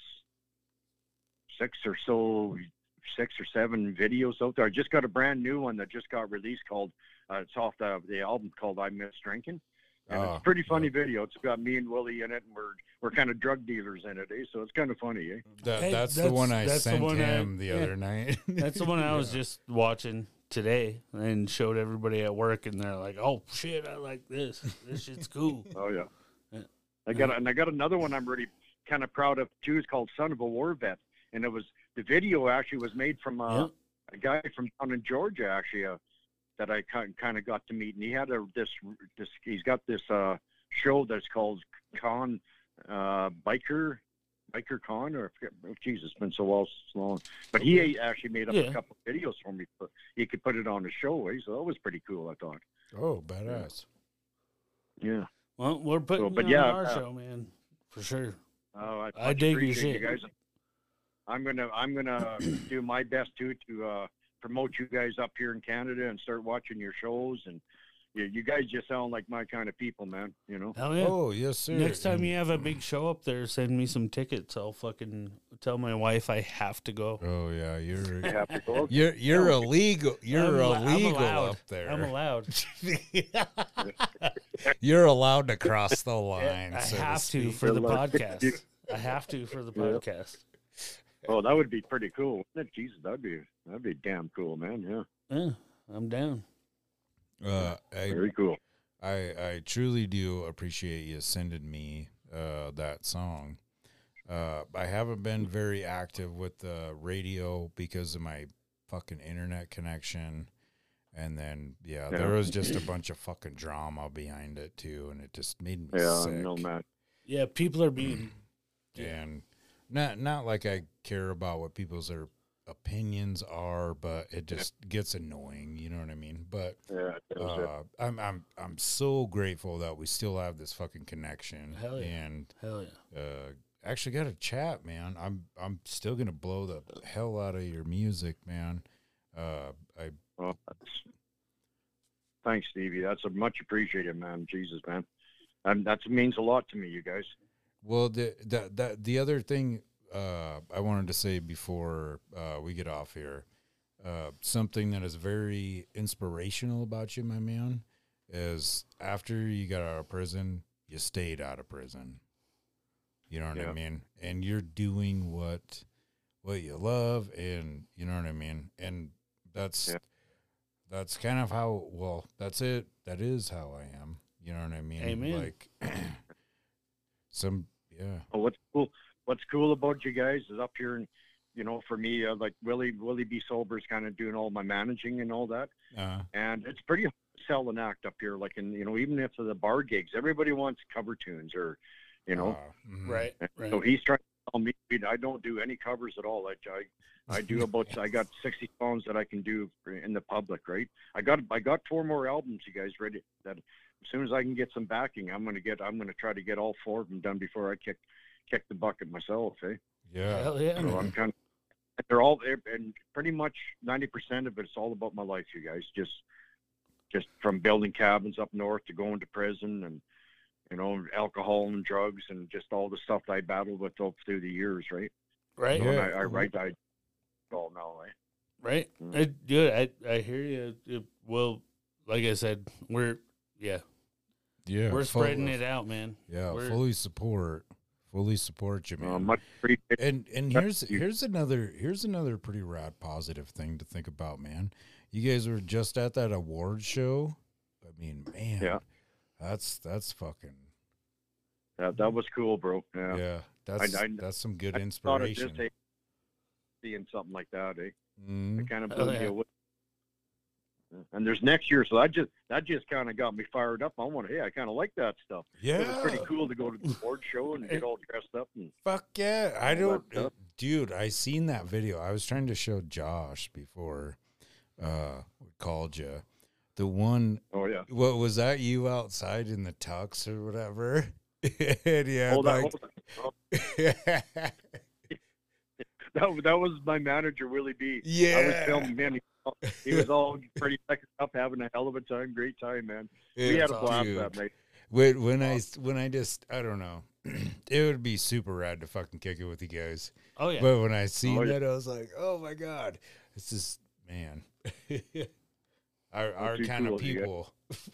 six or so, six or seven videos out there. I just got a brand new one that just got released called. Uh, it's off the the album called "I Miss Drinking," and Oh, it's a pretty funny video. It's got me and Willie in it, and we're we're kind of drug dealers in it, eh? So it's kind of funny, eh? That, Hey, that's, the that's- one I that's the sent one I- him the yeah. other night. That's the one I was just watching today and showed everybody at work, and they're like, "Oh shit, I like this. This shit's cool." Oh yeah. Yeah. I got and I got another one I'm really kind of proud of too. It's called "Son of a War Vet," and it was the video actually was made from uh, Yep. a guy from down in Georgia actually uh, that I kind of got to meet, and he had a this this he's got this uh, show that's called Con uh, Biker Biker Con or I forget, oh, Jesus, it's been so well so long. But he actually made up Yeah. a couple of videos for me. So he could put it on the show, eh? So that was pretty cool, I thought. Oh, badass. Yeah. Well, we're putting So, but you yeah, on our uh, show, man, for sure. Oh, I, I much dig your appreciate shit. you guys. I'm gonna I'm gonna do my best too to uh, promote you guys up here in Canada and start watching your shows. And you, you guys just sound like my kind of people, man. You know. Hell yeah. Oh, yes, sir. Next time And- you have a big show up there, send me some tickets. I'll fucking tell my wife I have to go. Oh yeah, you're I have to go. you're you're illegal. You're I'm, al- I'm illegal allowed. up there. I'm allowed. You're allowed to cross the line. I so have to speak. for the Good luck. podcast. I have to for the Yeah. podcast. Oh, that would be pretty cool. wouldn't it? Jesus, that'd be that'd be damn cool, man. Yeah, Yeah, I'm down. Uh, I, very cool. I I truly do appreciate you sending me uh, that song. Uh, I haven't been very active with the radio because of my fucking internet connection. And then, yeah, Yeah. there was just a bunch of fucking drama behind it, too. And it just made me Yeah, sick. no, man. Yeah, people are being. And not not like I care about what people's their opinions are, but it just gets annoying. You know know what I mean? But Yeah, that was it. uh, I'm I'm I'm so grateful that we still have this fucking connection. Hell yeah. And Hell yeah. uh, actually got to chat, man. I'm I'm still gonna blow the hell out of your music, man. Uh, I Well, that's, thanks, Stevie. That's a much appreciated, man. Jesus, man. And that means a lot to me, you guys. well the the the, the other thing uh, I wanted to say before uh, we get off here, uh, something that is very inspirational about you, my man, is after you got out of prison, you stayed out of prison. You know what I Yeah. mean? And you're doing what what you love, and you know what I mean? And that's Yeah. that's kind of how, well, that's it. That is how I am. You know what I mean? Amen. Like some yeah. Well, what's cool? What's cool about you guys is up here, and you know, for me, uh, like Willie Willie B. Sober's kind of doing all my managing and all that, Uh, and it's pretty hard to sell an act up here. Like, in you know, even if the bar gigs, everybody wants cover tunes or, you know, uh, mhm. Right. And Right. so he's trying to tell me I don't do any covers at all. I, I, I do about I got sixty songs that I can do in the public, right? I got I got four more albums, you guys ready? That as soon as I can get some backing, I'm gonna get I'm gonna try to get all four of them done before I kick kick the bucket myself, eh? Yeah. Hell yeah. So I'm kind of they're all and pretty much ninety percent of it's all about my life, you guys. Just just from building cabins up north to going to prison and you know alcohol and drugs and just all the stuff I battled with all through the years, right? Right. So, and Yeah. I, I write I all now, right? Right. Mm. I, good. I, I hear you. It- well, like I said, we're, yeah, Yeah. we're full- spreading it out, man. Yeah, We're- fully support. Fully support you, man. Uh, much appreciated. And and Thank here's you. here's another here's another pretty rad positive thing to think about, man. You guys were just at that award show. I mean, man, Yeah. that's that's fucking That, that was cool, bro. Yeah. yeah. That's I- that's some good I thought of inspiration. just eh, seeing something like that, eh? Mhm. It kind of Oh, blew me yeah. away. And there's next year, so that just that just kind of got me fired up. I want to, hey, I kind of like that stuff. Yeah, It was pretty cool to go to the award show and get all dressed up. And fuck yeah! I all don't, that stuff. dude. I seen that video. I was trying to show Josh before uh we called you. The one, oh yeah, what was that? You outside in the tux or whatever? And yeah, oh, that, like, oh, that that was my manager Willie B. yeah. I was filming him. He, he was all pretty second up, having a hell of a time. Great time, man. We had a That's blast Dude. that night. When, when I when I just I don't know, it would be super rad to fucking kick it with you guys. Oh, yeah. But when I seen Oh, yeah. that, I was like, oh my god, it's just man, our our too kind cool, of you guys. people.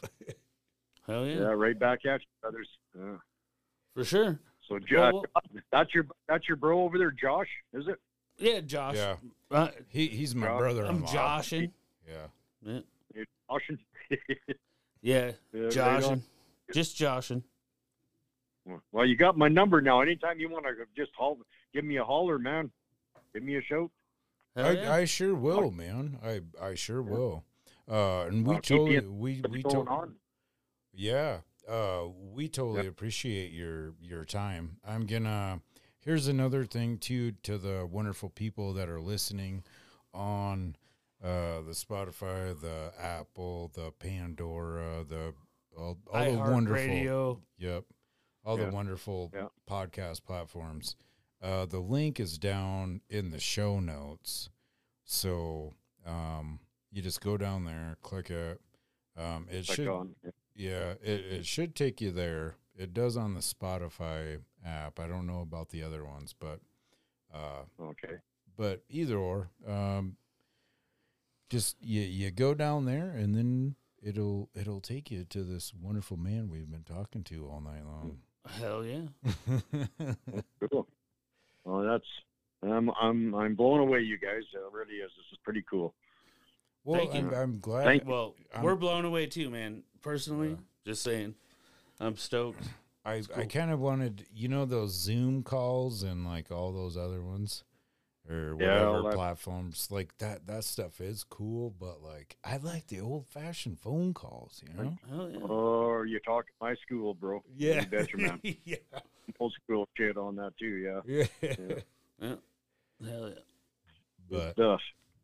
Hell yeah. Yeah, right back at you, brothers. Yeah. For sure. So, Jo- Well, that's your that's your bro over there, Josh, is it? Yeah, Josh. Yeah, Uh, he he's my Josh. brother. I'm joshing. Yeah, Yeah. You're Joshing? Yeah, Yeah, right joshing. on. Just joshing. Well, you got my number now. Anytime you want to just haul, give me a holler, man. Give me a shout. Hell I, yeah. I sure will, man. I I sure will. Uh, and we I'll keep you- totally we What's we going totally on? yeah. Uh, we totally appreciate your your time. I'm gonna. Here's another thing too to the wonderful people that are listening on uh, the Spotify, the Apple, the Pandora, the all, all the wonderful. Radio. Yep. All Yeah. the wonderful Yeah. podcast platforms. Uh, the link is down in the show notes. So um, you just go down there, click it. Um, it Click should, on. yeah, it, it should take you there. It does on the Spotify app. I don't know about the other ones, but uh, Okay. but either or, um, just you you go down there and then it'll it'll take you to this wonderful man we've been talking to all night long. Hell yeah. Cool. Well, that's I'm I'm I'm blown away, you guys. It really is. This is pretty cool. Well, Thank I'm, you. I'm glad. Thank- Well, I'm- we're blown away too, man. Personally, Yeah. just saying. I'm stoked. I, It's I cool. kind of wanted, you know, those Zoom calls and like all those other ones or Yeah, all whatever that- platforms like that. That stuff is cool, but like I like the old fashioned phone calls, you know? Hell yeah. Oh, you're talking my school, bro. You betcha, man. yeah. Old school shit on that too. Yeah. Yeah. Yeah. Yeah. Hell yeah. But Stuff.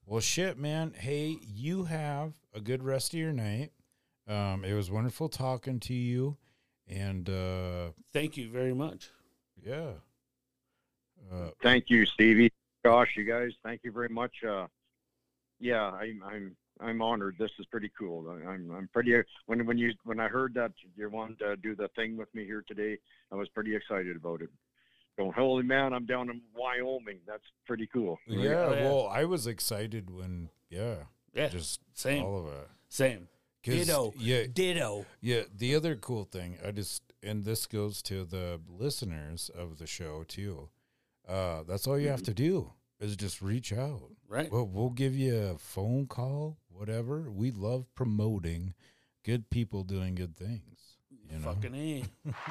Well, shit, man. Hey, you have a good rest of your night. Um, it was wonderful talking to you. And, uh, Thank you very much. yeah. Uh, Thank you, Stevie. Gosh, you guys, thank you very much. Uh, yeah, I'm I'm I'm honored. This is pretty cool. I- I'm I'm pretty when when you when I heard that you wanted to do the thing with me here today, I was pretty excited about it. Going, holy man, I'm down in Wyoming. That's pretty cool. right? yeah, Oh, yeah. well, I was excited when, yeah, Yeah, just same. all of it. Same. 'Cause, Ditto. Yeah, Ditto. yeah. The other cool thing, I just, and this goes to the listeners of the show too. Uh, that's all you have to do is just reach out. Right. Well, we'll give you a phone call, whatever. We love promoting good people doing good things. You know? Fucking A.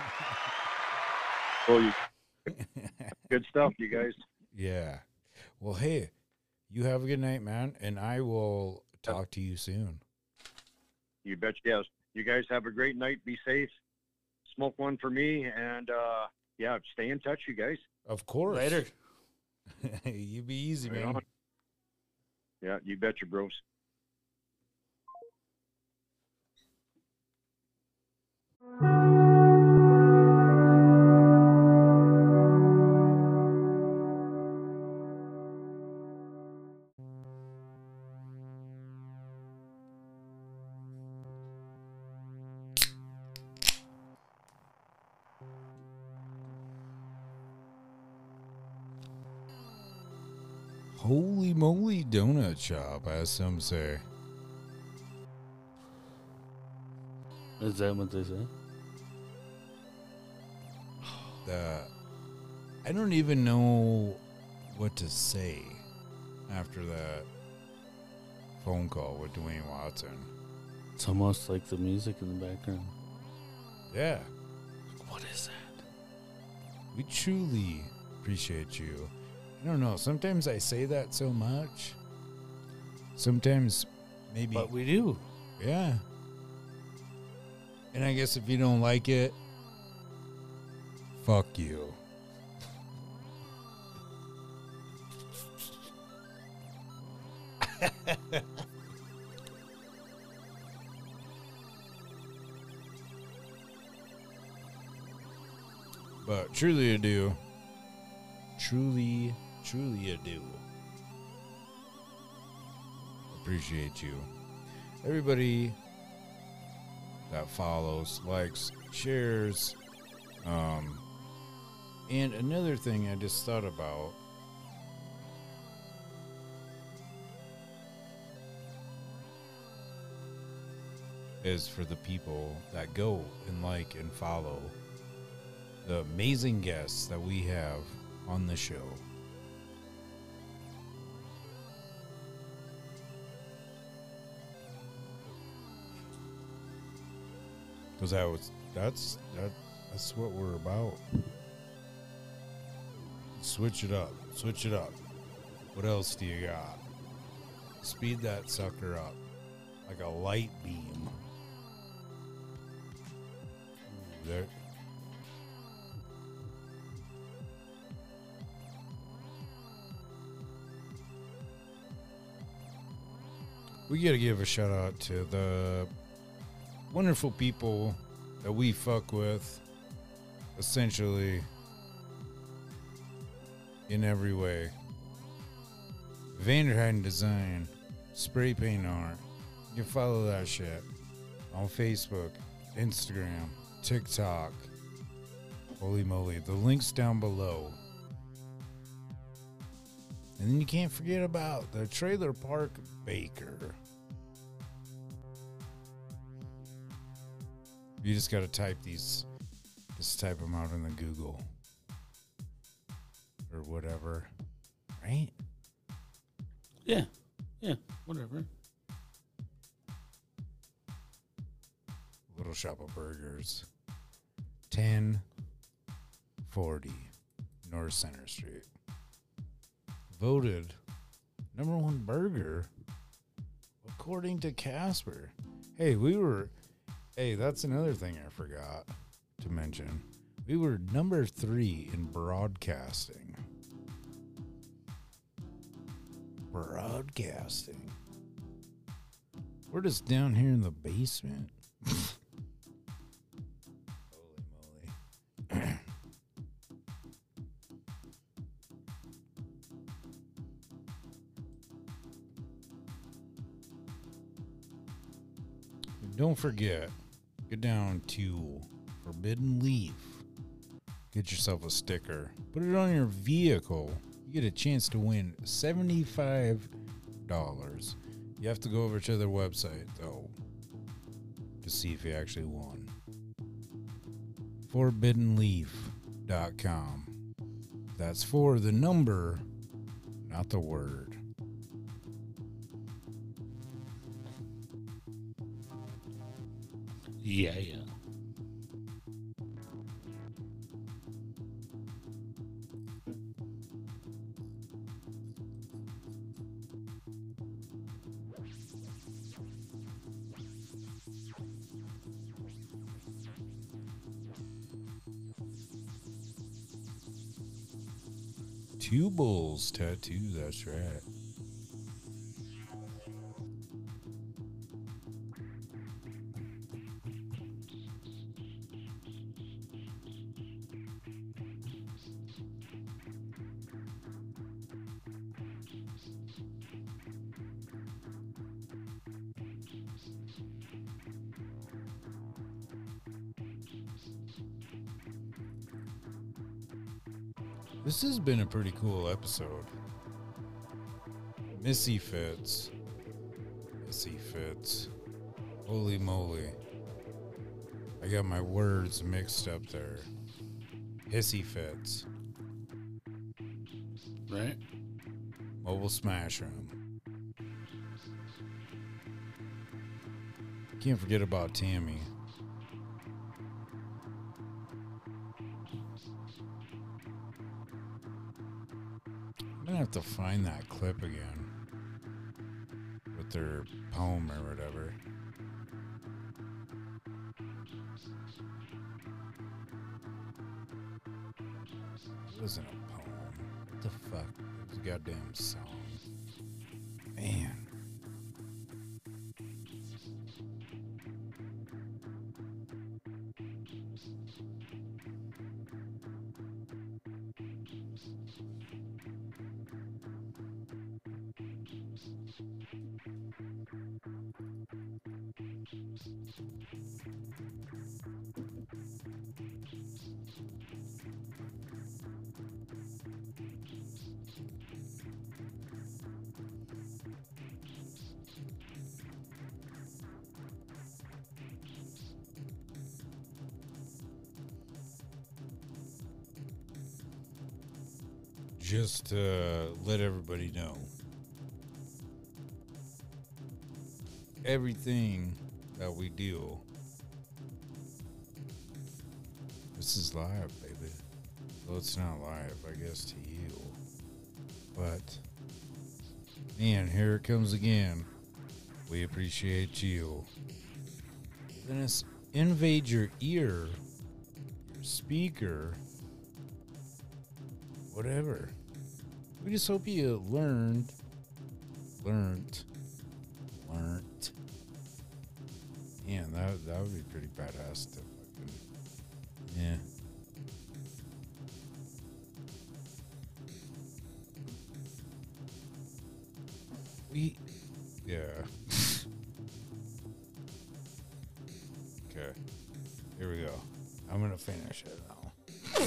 Well, you, good stuff, you guys. Yeah. Well, hey, you have a good night, man, and I will talk to you soon. You bet. Yes. You guys have a great night. Be safe. Smoke one for me, and uh, yeah, stay in touch, you guys. Of course. Later. You be easy, Right man. on. Yeah, you betcha, bros. Holy moly donut shop, as some say. Is that what they say? The, I don't even know what to say after that phone call with Dwayne Watson. It's almost like the music in the background. Yeah, What is that? we truly appreciate you. I don't know. Sometimes I say that so much. Sometimes maybe, But we do. yeah. And I guess if you don't like it, fuck you. But truly I do. Truly, truly I do. Appreciate you. Everybody that follows, likes, shares. Um, and another thing I just thought about. Is for the people that go and like and follow the amazing guests that we have on the show. Because that was that's that that's what we're about. Switch it up. Switch it up. What else do you got? Speed that sucker up like a light beam. There. We gotta give a shout out to the wonderful people that we fuck with, essentially, in every way. Vanderheiden Design, spray paint art. You can follow that shit on Facebook, Instagram, TikTok. Holy moly, the link's down below. And then you can't forget about the Trailer Park Baker. You just got to type these, just type them out in the Google or whatever, right? Yeah. Yeah. Whatever. Little Shop of Burgers, ten forty North Center Street. Voted number one burger according to Casper. Hey, we were, hey, that's another thing I forgot to mention. We were number three in broadcasting. Broadcasting. We're just down here in the basement. Holy moly. Don't forget, get down to Forbidden Leaf. Get yourself a sticker. Put it on your vehicle. You get a chance to win seventy-five dollars. You have to go over to their website, though, to see if you actually won. forbidden leaf dot com. That's for the number, not the word. Yeah, yeah. Two bulls tattoo, that's right. This has been a pretty cool episode. Missy Fits. Missy Fits. Holy moly. I got my words mixed up there. Hissy Fits. Right? Mobile Smash Room. Can't forget about Tammy. I'm gonna have to find that clip again with their poem or whatever. It wasn't a poem. What the fuck? It was a goddamn song. Man. Just to let everybody know, everything that we do, this is live, baby. Well, it's not live, I guess, to you. But, man, here it comes again. We appreciate you. Then us invade your ear, your speaker, whatever. We just hope you learned, learned, learned. Man, that that would be pretty badass to fucking, yeah. We, yeah. Okay, here we go. I'm gonna finish it now.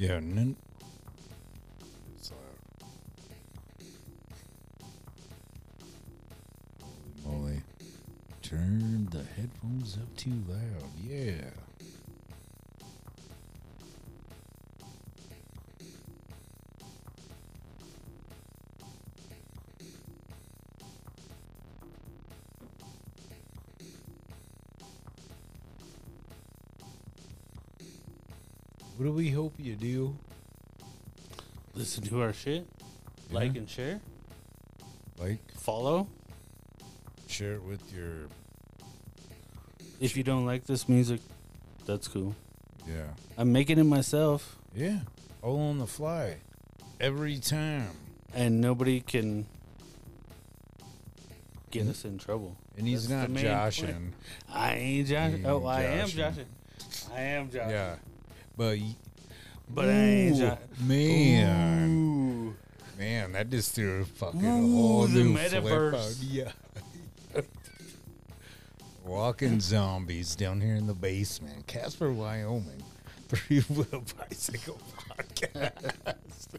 Yeah, nin- it's loud. Holy moly. Turn the headphones up too loud. Yeah. What do we hope you do? Listen to our shit. Yeah. Like and share. Like, Follow. share it with your, If you don't like this music, that's cool. yeah. I'm making it myself, Yeah. All on the fly. Every time. and nobody can get us in trouble. And he's That's the not main joshing. point. I ain't joshing. He Oh, ain't I am joshing. joshing. I am joshing. Yeah. But, y- But I ain't Ooh, joshing. man. Ooh. Man, that just threw a fucking Ooh, whole the new flip metaverse. out. Yeah. Walking zombies down here in the basement. Casper, Wyoming. Three Wheel Bicycle Podcast.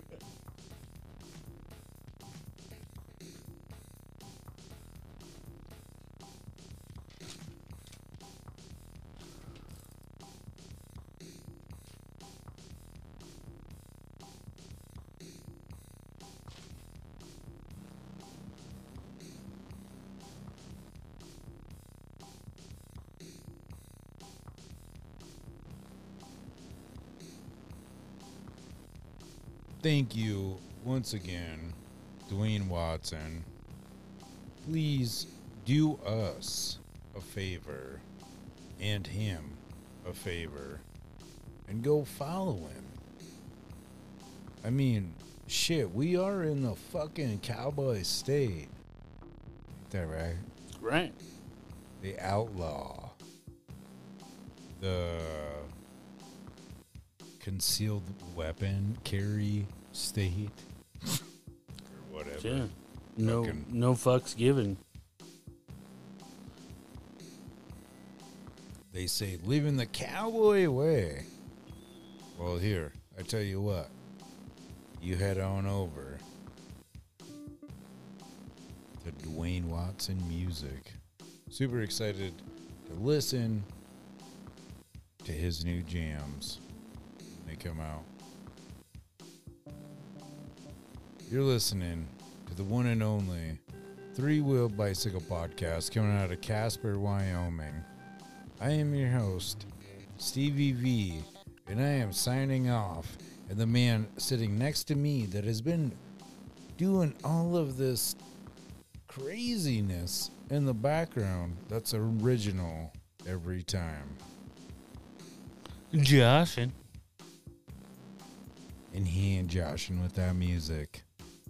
Thank you once again, Dwayne Watson. Please do us a favor and him a favor and go follow him. I mean, shit, we are in the fucking cowboy state. Ain't that right? Right. The outlaw. The concealed weapon carry state. Or whatever. Yeah. No, Fucking- no fucks given. They say living the cowboy way. Well, here, I tell you what. You head on over to Dwayne Watson Music. Super excited to listen to his new jams when they come out. You're listening to the one and only Three Wheel Bicycle Podcast coming out of Casper, Wyoming. I am your host, Stevie V, and I am signing off. And the man sitting next to me that has been doing all of this craziness in the background, that's original every time. Joshing. And he ain't joshing with that music.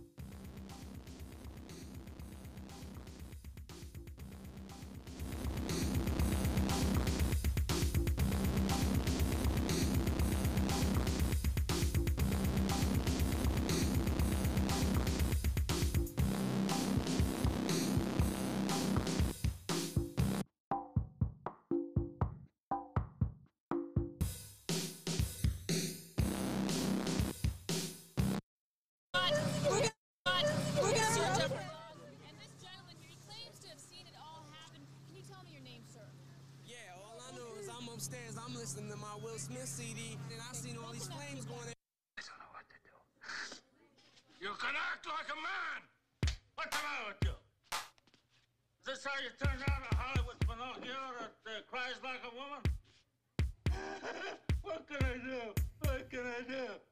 And this gentleman here, he claims to have seen it all happen. Can you tell me your name, sir? Yeah, all I know is I'm upstairs, I'm listening to my Will Smith C D, and I seen all these flames going in. I don't know what to do. You can act like a man. What's the matter with you? Is this how you turn down a Hollywood Pinocchio that uh, cries like a woman? What can I do? What can I do?